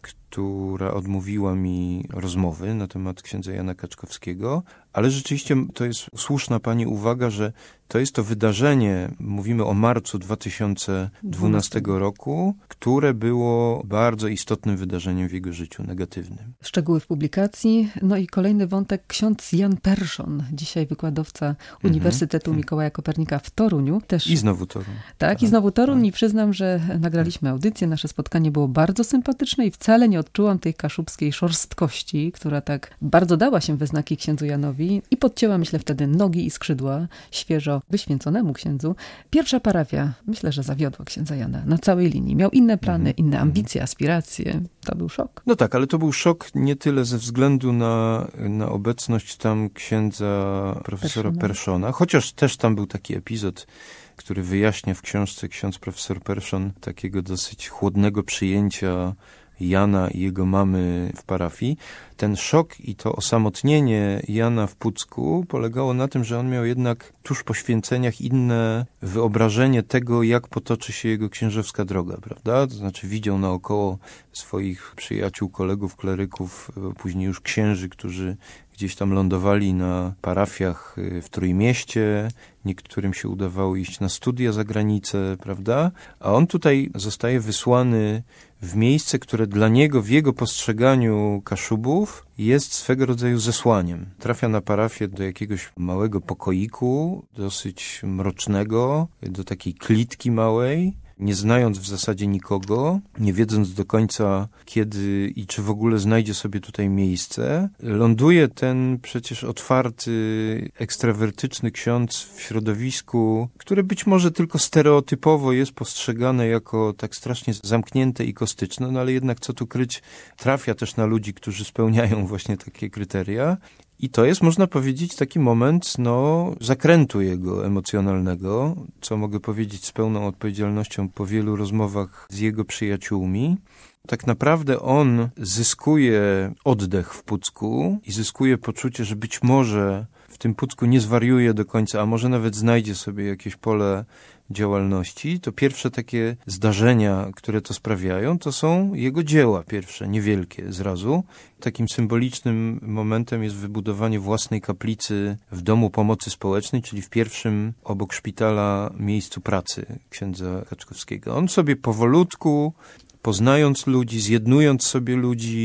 która odmówiła mi rozmowy na temat księdza Jana Kaczkowskiego, ale rzeczywiście to jest słuszna pani uwaga, że to jest to wydarzenie, mówimy o marcu dwa tysiące dwunastego roku, które było bardzo istotnym wydarzeniem w jego życiu, negatywnym. Szczegóły w publikacji. No i kolejny wątek, ksiądz Jan Perszon, dzisiaj wykładowca Uniwersytetu mm-hmm. Mikołaja Kopernika w Toruniu. Też... I znowu Toruń. Tak, Aha. i znowu Toruń. I przyznam, że nagraliśmy audycję, nasze spotkanie było bardzo sympatyczne i wcale nie odczułam tej kaszubskiej szorstkości, która tak bardzo dała się we znaki księdzu Janowi i podcięła, myślę, wtedy nogi i skrzydła świeżo wyświęconemu księdzu. Pierwsza parafia, myślę, że zawiodła księdza Jana na całej linii. Miał inne plany, mm-hmm. inne ambicje, aspiracje. To był szok. No tak, ale to był szok nie tyle ze względu na, na obecność tam księdza profesora Perszona. Perszona, chociaż też tam był taki epizod, który wyjaśnia w książce ksiądz profesor Perszon takiego dosyć chłodnego przyjęcia Jana i jego mamy w parafii. Ten szok i to osamotnienie Jana w Pucku polegało na tym, że on miał jednak tuż po święceniach inne wyobrażenie tego, jak potoczy się jego księżowska droga, prawda? To znaczy widział naokoło swoich przyjaciół, kolegów, kleryków, później już księży, którzy gdzieś tam lądowali na parafiach w Trójmieście, niektórym się udawało iść na studia za granicę, prawda? A on tutaj zostaje wysłany w miejsce, które dla niego, w jego postrzeganiu Kaszubów, jest swego rodzaju zesłaniem. Trafia na parafię do jakiegoś małego pokoiku, dosyć mrocznego, do takiej klitki małej, nie znając w zasadzie nikogo, nie wiedząc do końca kiedy i czy w ogóle znajdzie sobie tutaj miejsce, ląduje ten przecież otwarty, ekstrawertyczny ksiądz w środowisku, które być może tylko stereotypowo jest postrzegane jako tak strasznie zamknięte i kostyczne, no ale jednak co tu kryć, trafia też na ludzi, którzy spełniają właśnie takie kryteria. I to jest, można powiedzieć, taki moment, no, zakrętu jego emocjonalnego, co mogę powiedzieć z pełną odpowiedzialnością po wielu rozmowach z jego przyjaciółmi. Tak naprawdę on zyskuje oddech w Pucku i zyskuje poczucie, że być może w tym Pucku nie zwariuje do końca, a może nawet znajdzie sobie jakieś pole działalności. To pierwsze takie zdarzenia, które to sprawiają, to są jego dzieła pierwsze, niewielkie zrazu. Takim symbolicznym momentem jest wybudowanie własnej kaplicy w Domu Pomocy Społecznej, czyli w pierwszym obok szpitala miejscu pracy księdza Kaczkowskiego. On sobie powolutku, poznając ludzi, zjednując sobie ludzi,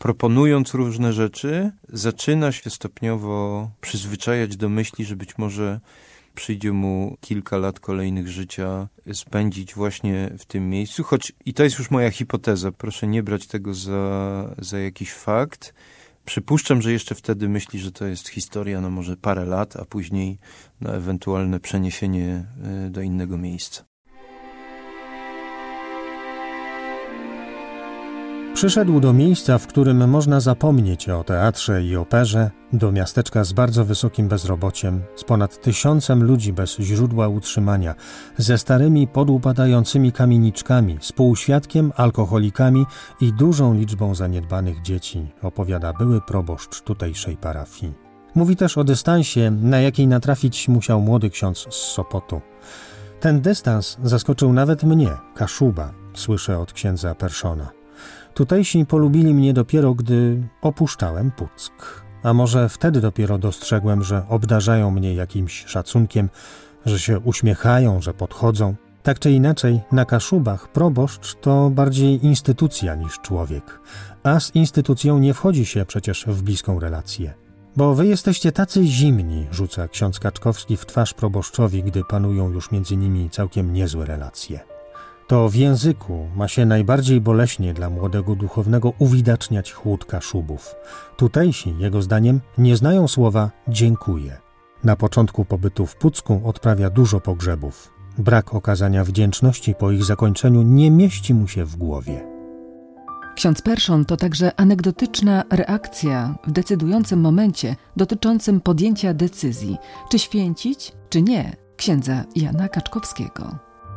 proponując różne rzeczy, zaczyna się stopniowo przyzwyczajać do myśli, że być może przyjdzie mu kilka lat kolejnych życia spędzić właśnie w tym miejscu, choć i to jest już moja hipoteza, proszę nie brać tego za, za jakiś fakt. Przypuszczam, że jeszcze wtedy myśli, że to jest historia na może parę lat, a później na ewentualne przeniesienie do innego miejsca. Przyszedł do miejsca, w którym można zapomnieć o teatrze i operze, do miasteczka z bardzo wysokim bezrobociem, z ponad tysiącem ludzi bez źródła utrzymania, ze starymi, podupadającymi kamieniczkami, z półświadkiem, alkoholikami i dużą liczbą zaniedbanych dzieci, opowiada były proboszcz tutejszej parafii. Mówi też o dystansie, na jaki natrafić musiał młody ksiądz z Sopotu. Ten dystans zaskoczył nawet mnie, Kaszuba, słyszę od księdza Perszona. Tutejsi polubili mnie dopiero, gdy opuszczałem Puck. A może wtedy dopiero dostrzegłem, że obdarzają mnie jakimś szacunkiem, że się uśmiechają, że podchodzą. Tak czy inaczej, na Kaszubach proboszcz to bardziej instytucja niż człowiek. A z instytucją nie wchodzi się przecież w bliską relację. Bo wy jesteście tacy zimni, rzuca ksiądz Kaczkowski w twarz proboszczowi, gdy panują już między nimi całkiem niezłe relacje. To w języku ma się najbardziej boleśnie dla młodego duchownego uwidaczniać chłód Kaszubów. Tutejsi, jego zdaniem, nie znają słowa dziękuję. Na początku pobytu w Pucku odprawia dużo pogrzebów. Brak okazania wdzięczności po ich zakończeniu nie mieści mu się w głowie. Ksiądz Perszon to także anegdotyczna reakcja w decydującym momencie dotyczącym podjęcia decyzji, czy święcić, czy nie, księdza Jana Kaczkowskiego.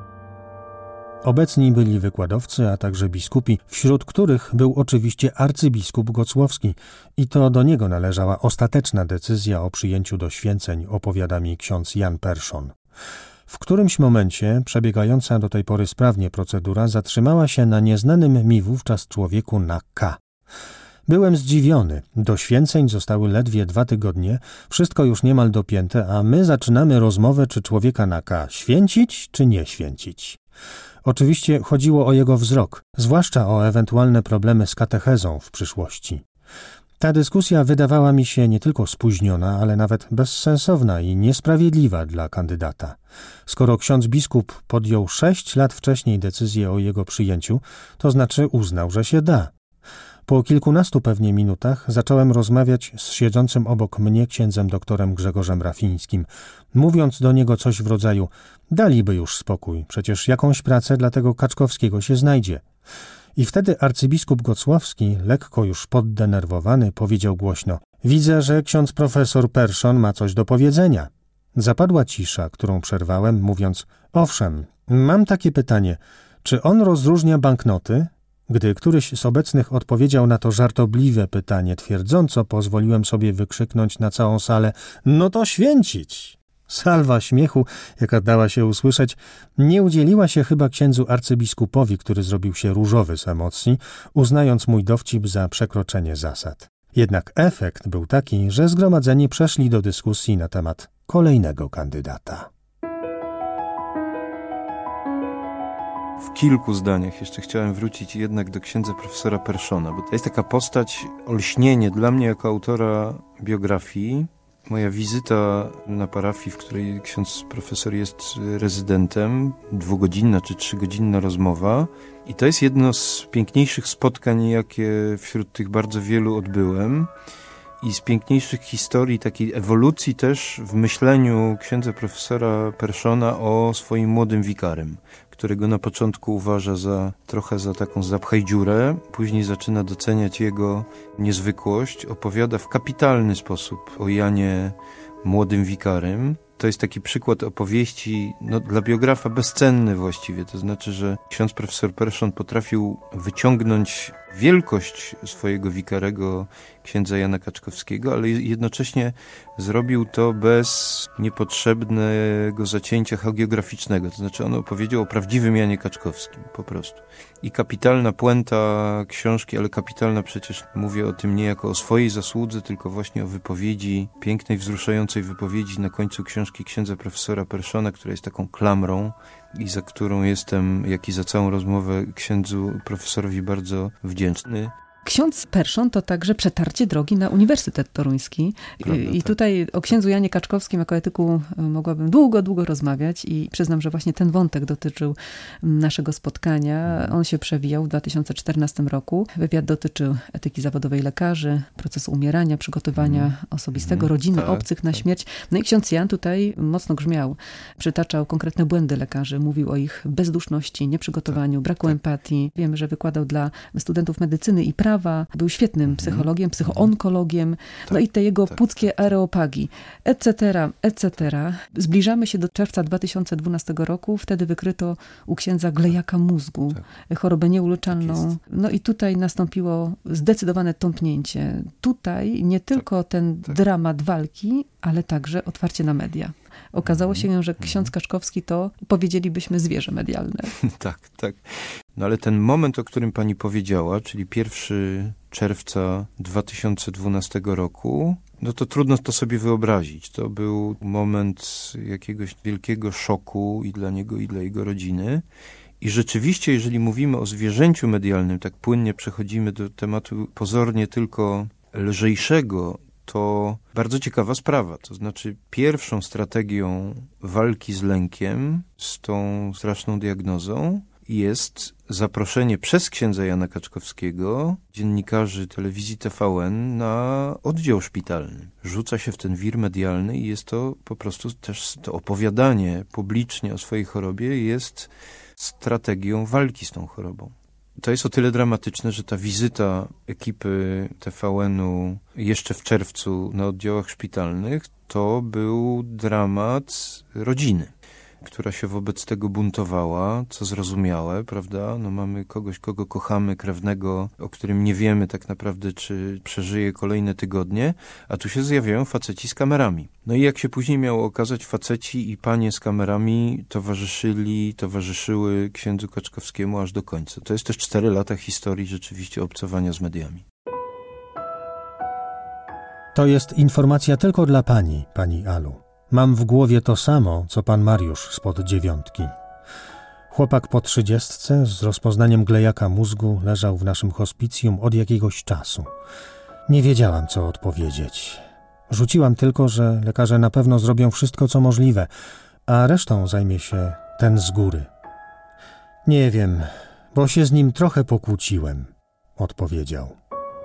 Obecni byli wykładowcy, a także biskupi, wśród których był oczywiście arcybiskup Gocłowski i to do niego należała ostateczna decyzja o przyjęciu do święceń, opowiada mi ksiądz Jan Perszon. W którymś momencie przebiegająca do tej pory sprawnie procedura zatrzymała się na nieznanym mi wówczas człowieku na K. Byłem zdziwiony. Do święceń zostały ledwie dwa tygodnie, wszystko już niemal dopięte, a my zaczynamy rozmowę, czy człowieka na K święcić, czy nie święcić. Oczywiście chodziło o jego wzrok, zwłaszcza o ewentualne problemy z katechezą w przyszłości. Ta dyskusja wydawała mi się nie tylko spóźniona, ale nawet bezsensowna i niesprawiedliwa dla kandydata. Skoro ksiądz biskup podjął sześć lat wcześniej decyzję o jego przyjęciu, to znaczy uznał, że się da. Po kilkunastu pewnie minutach zacząłem rozmawiać z siedzącym obok mnie księdzem doktorem Grzegorzem Rafińskim, mówiąc do niego coś w rodzaju: daliby już spokój, przecież jakąś pracę dla tego Kaczkowskiego się znajdzie. I wtedy arcybiskup Gocłowski, lekko już poddenerwowany, powiedział głośno: widzę, że ksiądz profesor Perszon ma coś do powiedzenia. Zapadła cisza, którą przerwałem, mówiąc: owszem, mam takie pytanie, czy on rozróżnia banknoty? Gdy któryś z obecnych odpowiedział na to żartobliwe pytanie twierdząco, pozwoliłem sobie wykrzyknąć na całą salę: no to święcić! Salwa śmiechu, jaka dała się usłyszeć, nie udzieliła się chyba księdzu arcybiskupowi, który zrobił się różowy z emocji, uznając mój dowcip za przekroczenie zasad. Jednak efekt był taki, że zgromadzeni przeszli do dyskusji na temat kolejnego kandydata. W kilku zdaniach jeszcze chciałem wrócić jednak do księdza profesora Perszona, bo to jest taka postać, olśnienie dla mnie jako autora biografii. Moja wizyta na parafii, w której ksiądz profesor jest rezydentem, dwugodzinna czy trzygodzinna rozmowa. I to jest jedno z piękniejszych spotkań, jakie wśród tych bardzo wielu odbyłem. I z piękniejszych historii, takiej ewolucji też w myśleniu księdza profesora Perszona o swoim młodym wikarym, którego na początku uważa za trochę za taką zapchajdziurę, później zaczyna doceniać jego niezwykłość, opowiada w kapitalny sposób o Janie młodym wikarym. To jest taki przykład opowieści, no, dla biografa bezcenny właściwie, to znaczy, że ksiądz profesor Perszon potrafił wyciągnąć wielkość swojego wikarego, księdza Jana Kaczkowskiego, ale jednocześnie zrobił to bez niepotrzebnego zacięcia hagiograficznego, to znaczy on opowiedział o prawdziwym Janie Kaczkowskim po prostu. I kapitalna puenta książki, ale kapitalna przecież, mówię o tym nie jako o swojej zasłudze, tylko właśnie o wypowiedzi, pięknej, wzruszającej wypowiedzi na końcu książki księdza profesora Perszona, która jest taką klamrą i za którą jestem, jak i za całą rozmowę, księdzu profesorowi bardzo wdzięczny. Ksiądz Perszon to także przetarcie drogi na Uniwersytet Toruński. Prawda, I tak. Tutaj o księdzu Janie Kaczkowskim jako etyku mogłabym długo, długo rozmawiać i przyznam, że właśnie ten wątek dotyczył naszego spotkania. On się przewijał w dwa tysiące czternastym roku. Wywiad dotyczył etyki zawodowej lekarzy, procesu umierania, przygotowania mm. osobistego, rodziny tak, obcych na tak. śmierć. No i ksiądz Jan tutaj mocno grzmiał. Przytaczał konkretne błędy lekarzy, mówił o ich bezduszności, nieprzygotowaniu, tak, braku tak. empatii. Wiemy, że wykładał dla studentów medycyny i prawa. Był świetnym psychologiem, psychoonkologiem, tak, no i te jego tak, płuckie tak. areopagi, et cetera, et cetera. Zbliżamy się do czerwca dwa tysiące dwunastego roku. Wtedy wykryto u księdza glejaka mózgu, tak. chorobę nieuleczalną. Tak no i tutaj nastąpiło zdecydowane tąpnięcie. Tutaj nie tylko tak, ten tak. dramat walki, ale także otwarcie na media. Okazało się, że ksiądz Kaczkowski to, powiedzielibyśmy, zwierzę medialne. Tak, tak. No ale ten moment, o którym pani powiedziała, czyli pierwszego czerwca dwa tysiące dwunastego roku, no to trudno to sobie wyobrazić. To był moment jakiegoś wielkiego szoku i dla niego, i dla jego rodziny. I rzeczywiście, jeżeli mówimy o zwierzęciu medialnym, tak płynnie przechodzimy do tematu pozornie tylko lżejszego, to bardzo ciekawa sprawa. To znaczy pierwszą strategią walki z lękiem, z tą straszną diagnozą jest zaproszenie przez księdza Jana Kaczkowskiego dziennikarzy telewizji T V N na oddział szpitalny. Rzuca się w ten wir medialny i jest to po prostu też to opowiadanie publicznie o swojej chorobie jest strategią walki z tą chorobą. To jest o tyle dramatyczne, że ta wizyta ekipy T V N-u jeszcze w czerwcu na oddziałach szpitalnych to był dramat rodziny, która się wobec tego buntowała, co zrozumiałe, prawda? No mamy kogoś, kogo kochamy, krewnego, o którym nie wiemy tak naprawdę, czy przeżyje kolejne tygodnie, a tu się zjawiają faceci z kamerami. No i jak się później miało okazać, faceci i panie z kamerami towarzyszyli, towarzyszyły księdzu Kaczkowskiemu aż do końca. To jest też cztery lata historii rzeczywiście obcowania z mediami. To jest informacja tylko dla pani, pani Alu. Mam w głowie to samo, co pan Mariusz spod dziewiątki. Chłopak po trzydziestce z rozpoznaniem glejaka mózgu leżał w naszym hospicjum od jakiegoś czasu. Nie wiedziałam, co odpowiedzieć. Rzuciłam tylko, że lekarze na pewno zrobią wszystko, co możliwe, a resztą zajmie się ten z góry. Nie wiem, bo się z nim trochę pokłóciłem, odpowiedział.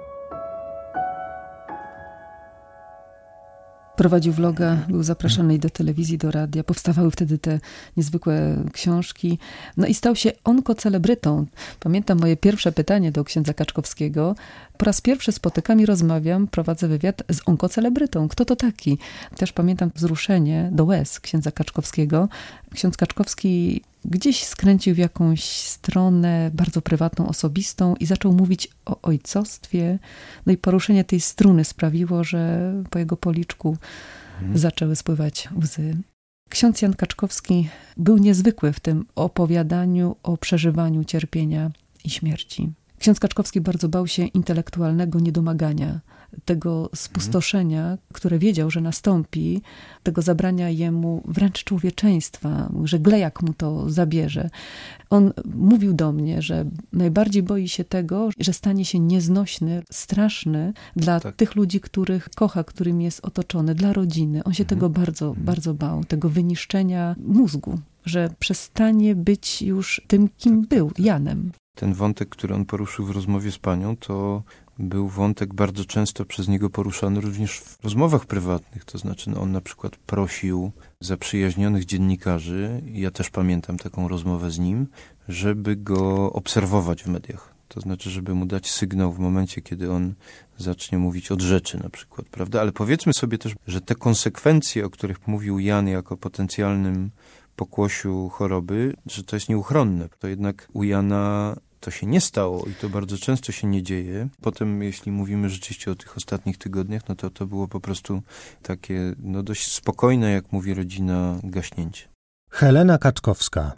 Prowadził vloga, był zapraszany do telewizji, do radia. Powstawały wtedy te niezwykłe książki. No i stał się onkocelebrytą. Pamiętam moje pierwsze pytanie do księdza Kaczkowskiego. Po raz pierwszy spotykam i rozmawiam, prowadzę wywiad z onkocelebrytą. Kto to taki? Też pamiętam wzruszenie do łez księdza Kaczkowskiego. Ksiądz Kaczkowski gdzieś skręcił w jakąś stronę bardzo prywatną, osobistą i zaczął mówić o ojcostwie. No i poruszenie tej struny sprawiło, że po jego policzku hmm. zaczęły spływać łzy. Ksiądz Jan Kaczkowski był niezwykły w tym opowiadaniu o przeżywaniu cierpienia i śmierci. Ksiądz Kaczkowski bardzo bał się intelektualnego niedomagania, tego spustoszenia, które wiedział, że nastąpi, tego zabrania jemu wręcz człowieczeństwa, że glejak mu to zabierze. On mówił do mnie, że najbardziej boi się tego, że stanie się nieznośny, straszny dla tak. tych ludzi, których kocha, którym jest otoczony, dla rodziny. On się mhm. tego bardzo, mhm. bardzo bał, tego wyniszczenia mózgu, że przestanie być już tym, kim tak, był, tak, tak. Janem. Ten wątek, który on poruszył w rozmowie z panią, to był wątek bardzo często przez niego poruszany również w rozmowach prywatnych. To znaczy, no on na przykład prosił zaprzyjaźnionych dziennikarzy, ja też pamiętam taką rozmowę z nim, żeby go obserwować w mediach. To znaczy, żeby mu dać sygnał w momencie, kiedy on zacznie mówić od rzeczy na przykład, prawda? Ale powiedzmy sobie też, że te konsekwencje, o których mówił Jan jako potencjalnym pokłosiu choroby, że to jest nieuchronne. To jednak u Jana to się nie stało i to bardzo często się nie dzieje. Potem, jeśli mówimy rzeczywiście o tych ostatnich tygodniach, no to to było po prostu takie no dość spokojne, jak mówi rodzina, gaśnięcie. Helena Kaczkowska.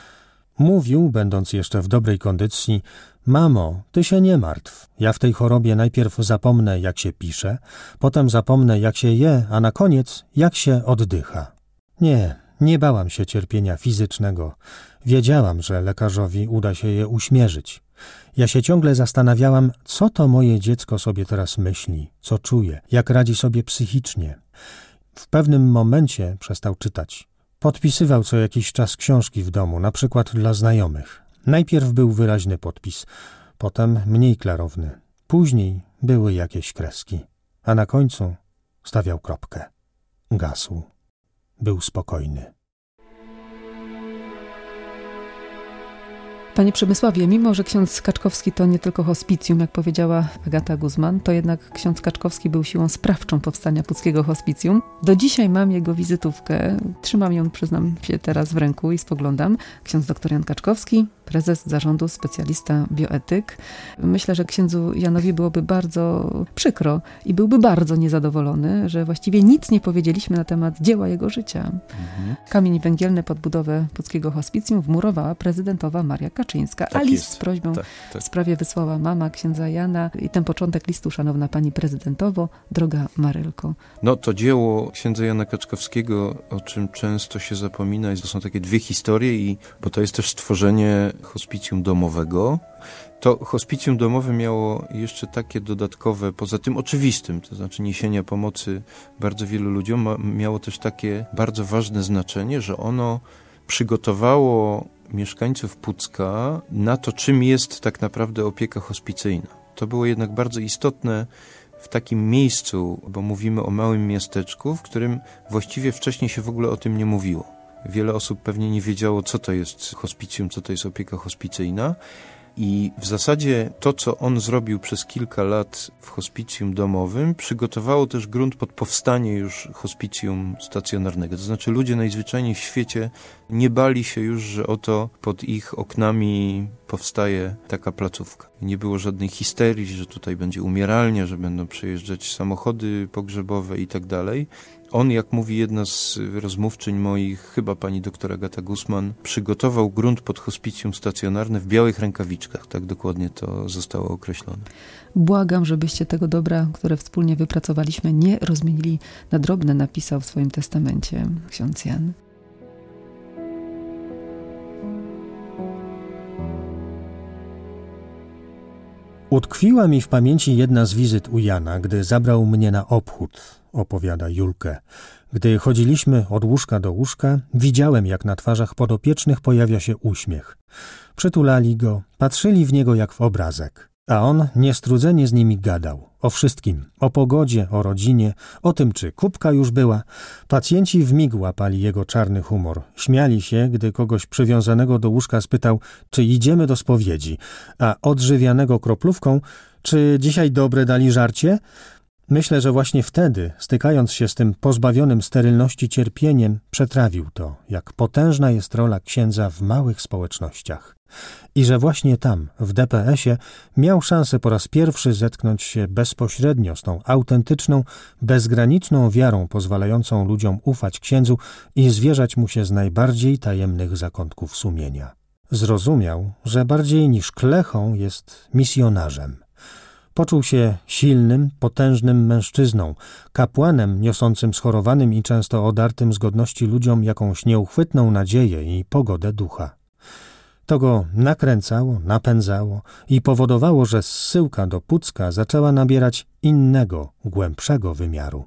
Mówił, będąc jeszcze w dobrej kondycji: mamo, ty się nie martw. Ja w tej chorobie najpierw zapomnę, jak się pisze, potem zapomnę, jak się je, a na koniec, jak się oddycha. Nie, Nie bałam się cierpienia fizycznego. Wiedziałam, że lekarzowi uda się je uśmierzyć. Ja się ciągle zastanawiałam, co to moje dziecko sobie teraz myśli, co czuje, jak radzi sobie psychicznie. W pewnym momencie przestał czytać. Podpisywał co jakiś czas książki w domu, na przykład dla znajomych. Najpierw był wyraźny podpis, potem mniej klarowny. Później były jakieś kreski, a na końcu stawiał kropkę. Gasł. Był spokojny. Panie Przemysławie, mimo że ksiądz Kaczkowski to nie tylko hospicjum, jak powiedziała Agata Guzman, to jednak ksiądz Kaczkowski był siłą sprawczą powstania Puckiego Hospicjum. Do dzisiaj mam jego wizytówkę. Trzymam ją, przyznam się, teraz w ręku i spoglądam. Ksiądz dr Jan Kaczkowski, prezes zarządu, specjalista bioetyk. Myślę, że księdzu Janowi byłoby bardzo przykro i byłby bardzo niezadowolony, że właściwie nic nie powiedzieliśmy na temat dzieła jego życia. Mhm. Kamień węgielny pod budowę Puckiego Hospicjum wmurowała prezydentowa Maria Kaczyńska, tak a list jest. z prośbą tak, tak. w sprawie wysłała mama księdza Jana i ten początek listu, szanowna pani prezydentowo, droga Marylko. No to dzieło księdza Jana Kaczkowskiego, o czym często się zapomina, to są takie dwie historie, i, bo to jest też stworzenie hospicjum domowego. To hospicjum domowe miało jeszcze takie dodatkowe, poza tym oczywistym, to znaczy niesienia pomocy bardzo wielu ludziom, ma, miało też takie bardzo ważne znaczenie, że ono przygotowało mieszkańców Pucka na to, czym jest tak naprawdę opieka hospicyjna. To było jednak bardzo istotne w takim miejscu, bo mówimy o małym miasteczku, w którym właściwie wcześniej się w ogóle o tym nie mówiło. Wiele osób pewnie nie wiedziało, co to jest hospicjum, co to jest opieka hospicyjna. I w zasadzie to, co on zrobił przez kilka lat w hospicjum domowym, przygotowało też grunt pod powstanie już hospicjum stacjonarnego. To znaczy ludzie najzwyczajniej w świecie nie bali się już, że oto pod ich oknami powstaje taka placówka. Nie było żadnej histerii, że tutaj będzie umieralnia, że będą przejeżdżać samochody pogrzebowe i tak dalej. On, jak mówi jedna z rozmówczyń moich, chyba pani doktor Agata Guzman, przygotował grunt pod hospicjum stacjonarne w białych rękawiczkach. Tak dokładnie to zostało określone. Błagam, żebyście tego dobra, które wspólnie wypracowaliśmy, nie rozmienili na drobne, napisał w swoim testamencie ksiądz Jan. Utkwiła mi w pamięci jedna z wizyt u Jana, gdy zabrał mnie na obchód, opowiada Julkę. Gdy chodziliśmy od łóżka do łóżka, widziałem, jak na twarzach podopiecznych pojawia się uśmiech. Przytulali go, patrzyli w niego jak w obrazek. A on niestrudzenie z nimi gadał. O wszystkim. O pogodzie, o rodzinie, o tym, czy kubka już była. Pacjenci wmig łapali jego czarny humor. Śmiali się, gdy kogoś przywiązanego do łóżka spytał, czy idziemy do spowiedzi, a odżywianego kroplówką, czy dzisiaj dobre dali żarcie? Myślę, że właśnie wtedy, stykając się z tym pozbawionym sterylności cierpieniem, przetrawił to, jak potężna jest rola księdza w małych społecznościach. I że właśnie tam, w D P S ie, miał szansę po raz pierwszy zetknąć się bezpośrednio z tą autentyczną, bezgraniczną wiarą pozwalającą ludziom ufać księdzu i zwierzać mu się z najbardziej tajemnych zakątków sumienia. Zrozumiał, że bardziej niż klechą jest misjonarzem. Poczuł się silnym, potężnym mężczyzną, kapłanem niosącym schorowanym i często odartym z godności ludziom jakąś nieuchwytną nadzieję i pogodę ducha. To go nakręcało, napędzało i powodowało, że zsyłka do Pucka zaczęła nabierać innego, głębszego wymiaru.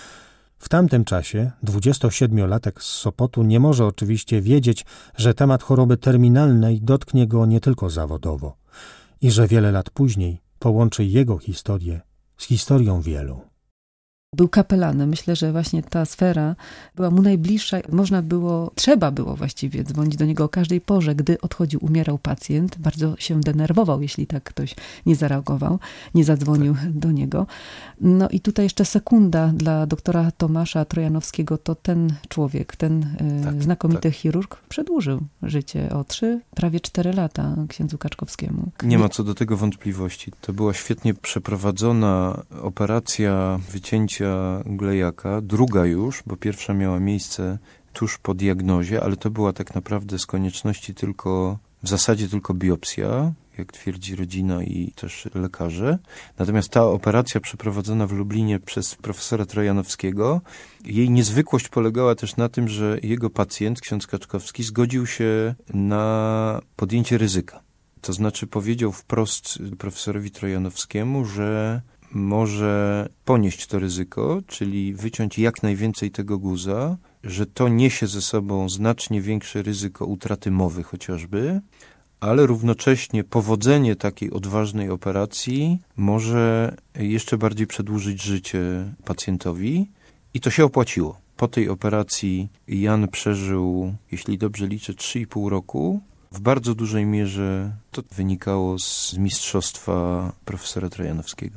W tamtym czasie dwudziestosiedmiolatek z Sopotu nie może oczywiście wiedzieć, że temat choroby terminalnej dotknie go nie tylko zawodowo i że wiele lat później połączy jego historię z historią wielu. Był kapelanem. Myślę, że właśnie ta sfera była mu najbliższa. Można było, trzeba było właściwie dzwonić do niego o każdej porze. Gdy odchodził, umierał pacjent. Bardzo się denerwował, jeśli tak ktoś nie zareagował, nie zadzwonił tak. do niego. No i tutaj jeszcze sekunda dla doktora Tomasza Trojanowskiego. To ten człowiek, ten tak, znakomity tak. chirurg przedłużył życie o trzy, prawie cztery lata księdzu Kaczkowskiemu. Nie ma co do tego wątpliwości. To była świetnie przeprowadzona operacja wycięcia glejaka, druga już, bo pierwsza miała miejsce tuż po diagnozie, ale to była tak naprawdę z konieczności tylko, w zasadzie tylko biopsja. jak twierdzi rodzina i też lekarze. Natomiast ta operacja przeprowadzona w Lublinie przez profesora Trojanowskiego, jej niezwykłość polegała też na tym, że jego pacjent, ksiądz Kaczkowski, zgodził się na podjęcie ryzyka. To znaczy powiedział wprost profesorowi Trojanowskiemu, że może ponieść to ryzyko, czyli wyciąć jak najwięcej tego guza, że to niesie ze sobą znacznie większe ryzyko utraty mowy chociażby, ale równocześnie powodzenie takiej odważnej operacji może jeszcze bardziej przedłużyć życie pacjentowi i to się opłaciło. Po tej operacji Jan przeżył, jeśli dobrze liczę, trzy i pół roku. W bardzo dużej mierze to wynikało z mistrzostwa profesora Trojanowskiego.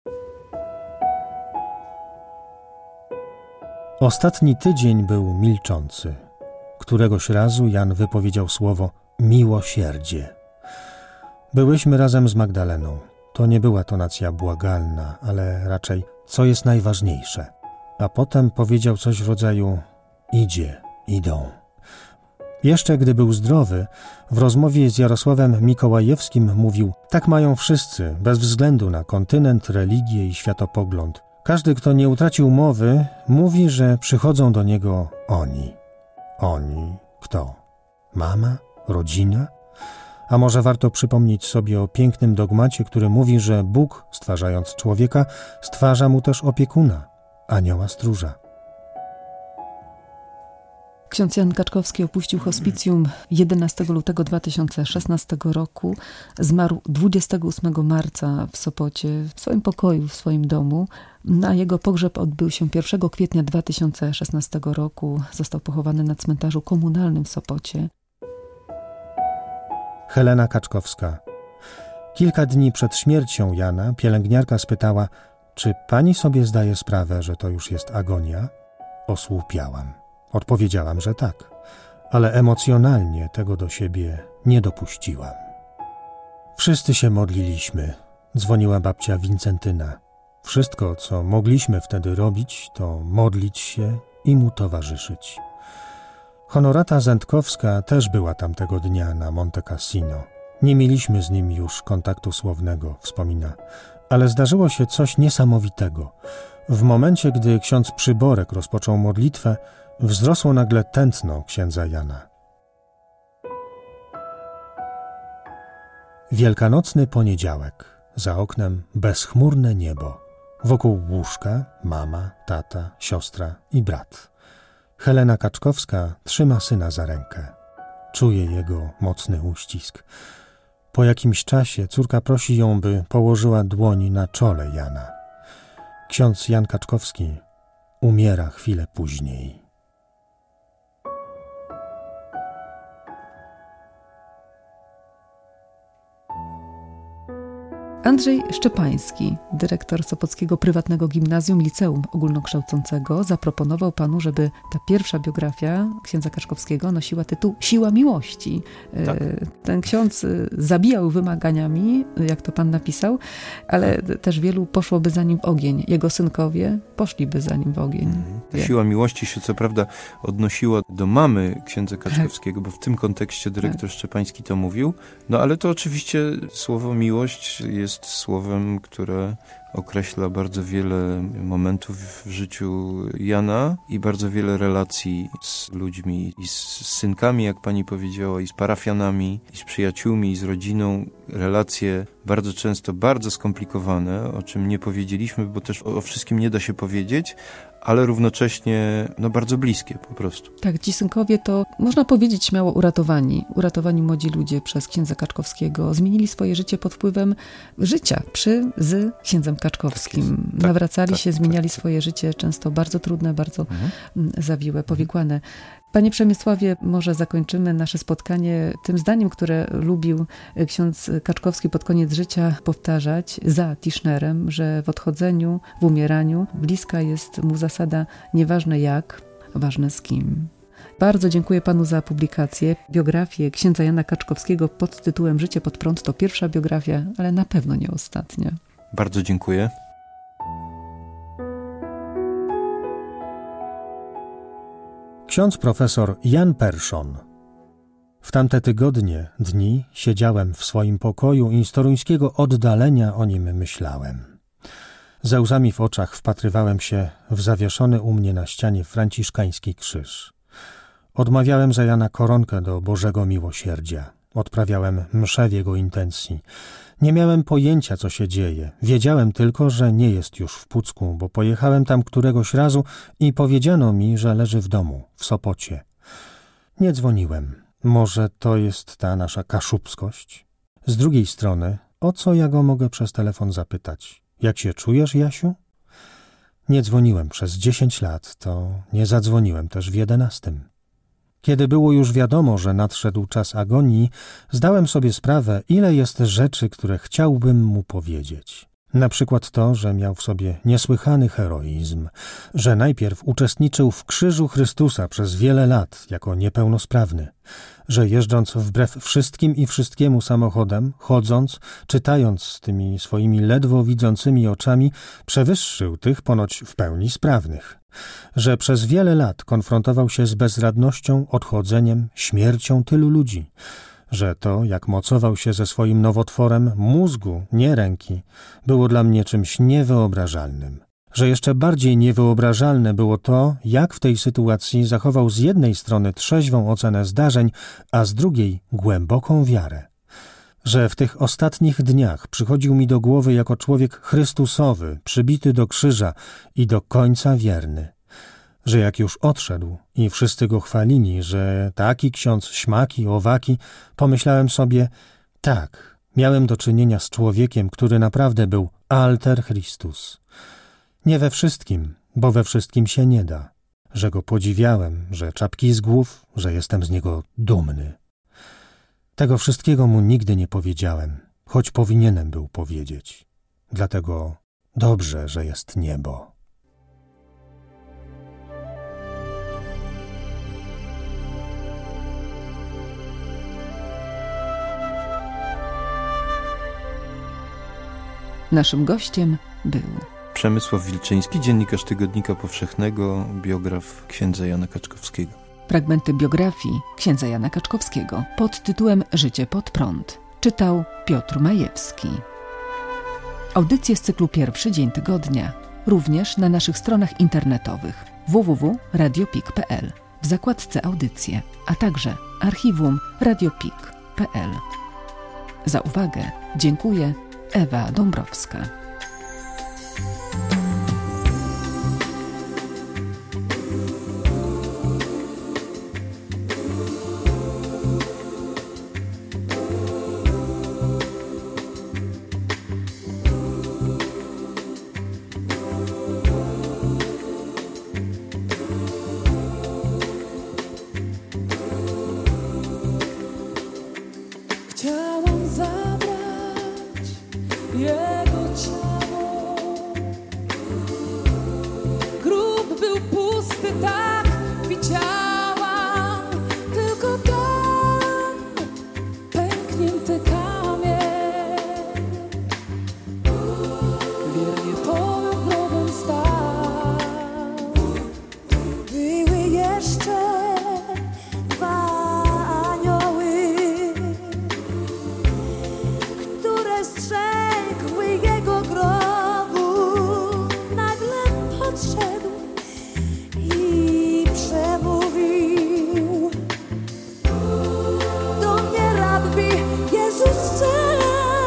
Ostatni tydzień był milczący. Któregoś razu Jan wypowiedział słowo miłosierdzie. Byłyśmy razem z Magdaleną. To nie była tonacja błagalna, ale raczej co jest najważniejsze. A potem powiedział coś w rodzaju idzie, idą. Jeszcze gdy był zdrowy, w rozmowie z Jarosławem Mikołajewskim mówił: tak mają wszyscy, bez względu na kontynent, religię i światopogląd. Każdy, kto nie utracił mowy, mówi, że przychodzą do niego oni. Oni kto? Mama? Rodzina? A może warto przypomnieć sobie o pięknym dogmacie, który mówi, że Bóg, stwarzając człowieka, stwarza mu też opiekuna, anioła stróża. Ksiądz Jan Kaczkowski opuścił hospicjum jedenastego lutego dwa tysiące szesnastego roku. Zmarł dwudziestego ósmego marca w Sopocie, w swoim pokoju, w swoim domu. Na jego pogrzeb odbył się pierwszego kwietnia dwa tysiące szesnastego roku. Został pochowany na cmentarzu komunalnym w Sopocie. Helena Kaczkowska. Kilka dni przed śmiercią Jana pielęgniarka spytała: czy pani sobie zdaje sprawę, że to już jest agonia? Osłupiałam. Odpowiedziałam, że tak, ale emocjonalnie tego do siebie nie dopuściłam. Wszyscy się modliliśmy. Dzwoniła babcia Wincentyna. Wszystko, co mogliśmy wtedy robić, to modlić się i mu towarzyszyć. Honorata Zętkowska też była tamtego dnia na Monte Cassino. Nie mieliśmy z nim już kontaktu słownego, wspomina, ale zdarzyło się coś niesamowitego. W momencie, gdy ksiądz Przyborek rozpoczął modlitwę, wzrosło nagle tętno księdza Jana. Wielkanocny poniedziałek. Za oknem bezchmurne niebo. Wokół łóżka mama, tata, siostra i brat. Helena Kaczkowska trzyma syna za rękę. Czuje jego mocny uścisk. Po jakimś czasie córka prosi ją, by położyła dłoń na czole Jana. Ksiądz Jan Kaczkowski umiera chwilę później. Andrzej Szczepański, dyrektor Sopockiego Prywatnego Gimnazjum Liceum Ogólnokształcącego, zaproponował panu, żeby ta pierwsza biografia księdza Kaczkowskiego nosiła tytuł Siła miłości. Tak. Ten ksiądz zabijał wymaganiami, jak to pan napisał, ale też wielu poszłoby za nim w ogień. Jego synkowie poszliby za nim w ogień. Mhm. Ta siła miłości się co prawda odnosiła do mamy księdza Kaczkowskiego, tak, bo w tym kontekście dyrektor tak. Szczepański to mówił, no ale to oczywiście słowo miłość jest słowem, które określa bardzo wiele momentów w życiu Jana i bardzo wiele relacji z ludźmi, i z synkami, jak pani powiedziała, i z parafianami, i z przyjaciółmi, i z rodziną. Relacje bardzo często bardzo skomplikowane, o czym nie powiedzieliśmy, bo też o, o wszystkim nie da się powiedzieć, ale równocześnie no, bardzo bliskie po prostu. Tak, ci synkowie to, można powiedzieć śmiało, uratowani. Uratowani młodzi ludzie przez księdza Kaczkowskiego. Zmienili swoje życie pod wpływem życia przy, z księdzem Kaczkowskim. Tak, Nawracali tak, się, tak, zmieniali tak, swoje życie, często bardzo trudne, bardzo mhm. zawiłe, powikłane. Panie Przemysławie, może zakończymy nasze spotkanie tym zdaniem, które lubił ksiądz Kaczkowski pod koniec życia powtarzać za Tischnerem, że w odchodzeniu, w umieraniu bliska jest mu zasada nieważne jak, ważne z kim. Bardzo dziękuję panu za publikację. Biografię księdza Jana Kaczkowskiego pod tytułem Życie pod prąd to pierwsza biografia, ale na pewno nie ostatnia. Bardzo dziękuję. Ksiądz profesor Jan Perszon. W tamte tygodnie, dni siedziałem w swoim pokoju i z toruńskiego oddalenia o nim myślałem. Ze łzami w oczach wpatrywałem się w zawieszony u mnie na ścianie franciszkański krzyż. Odmawiałem za Jana koronkę do Bożego Miłosierdzia. Odprawiałem mszę w jego intencji. Nie miałem pojęcia, co się dzieje. Wiedziałem tylko, że nie jest już w Pucku, bo pojechałem tam któregoś razu i powiedziano mi, że leży w domu, w Sopocie. Nie dzwoniłem. Może to jest ta nasza kaszubskość? Z drugiej strony, o co ja go mogę przez telefon zapytać? Jak się czujesz, Jasiu? Nie dzwoniłem przez dziesięć lat, to nie zadzwoniłem też w jedenastym. Kiedy było już wiadomo, że nadszedł czas agonii, zdałem sobie sprawę, ile jest rzeczy, które chciałbym mu powiedzieć. Na przykład to, że miał w sobie niesłychany heroizm, że najpierw uczestniczył w krzyżu Chrystusa przez wiele lat jako niepełnosprawny, że jeżdżąc wbrew wszystkim i wszystkiemu samochodem, chodząc, czytając z tymi swoimi ledwo widzącymi oczami, przewyższył tych ponoć w pełni sprawnych, że przez wiele lat konfrontował się z bezradnością, odchodzeniem, śmiercią tylu ludzi, że to, jak mocował się ze swoim nowotworem mózgu, nie ręki, było dla mnie czymś niewyobrażalnym. Że jeszcze bardziej niewyobrażalne było to, jak w tej sytuacji zachował z jednej strony trzeźwą ocenę zdarzeń, a z drugiej głęboką wiarę. Że w tych ostatnich dniach przychodził mi do głowy jako człowiek Chrystusowy, przybity do krzyża i do końca wierny. Że jak już odszedł i wszyscy go chwalili, że taki ksiądz śmaki, owaki, pomyślałem sobie, tak, miałem do czynienia z człowiekiem, który naprawdę był alter Christus. Nie we wszystkim, bo we wszystkim się nie da. Że go podziwiałem, że czapki z głów, że jestem z niego dumny. Tego wszystkiego mu nigdy nie powiedziałem, choć powinienem był powiedzieć. Dlatego dobrze, że jest niebo. Naszym gościem był Przemysław Wilczyński, dziennikarz Tygodnika Powszechnego, biograf księdza Jana Kaczkowskiego. Fragmenty biografii księdza Jana Kaczkowskiego pod tytułem Życie pod prąd czytał Piotr Majewski. Audycje z cyklu Pierwszy Dzień Tygodnia również na naszych stronach internetowych w w w kropka radiopik kropka p l, w zakładce Audycje, a także archiwum radiopik kropka p l. Za uwagę dziękuję. Ewa Dąbrowska. Chciałam zabrać jego ciało. Grób był pusty, tak widziałam, tylko tam pęknięty kamień. Wiernie ponad grobem stał. Były jeszcze dwa anioły, które strzegły jego grobu. Nagle podszedł i przemówił do mnie rabbi Jezus Cem.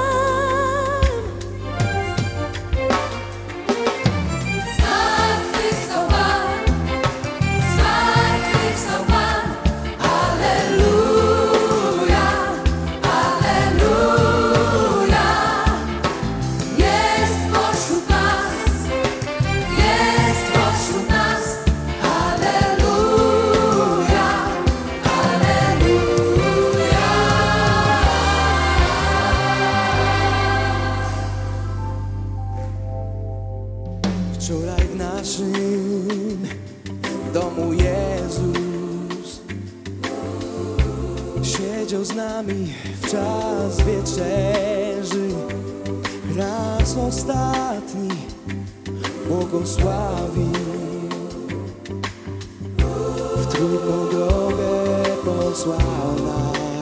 Zmartwychwstał Pan, zmartwychwstał Pan, alleluja, alleluja. Jest pośród nas, jest pośród nas, alleluja, alleluja. Wczoraj w naszym domu Jezus siedział z nami w czas wieczerzy. Raz ostatni błogosławił. W trudną drogę posłał nas.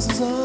nas za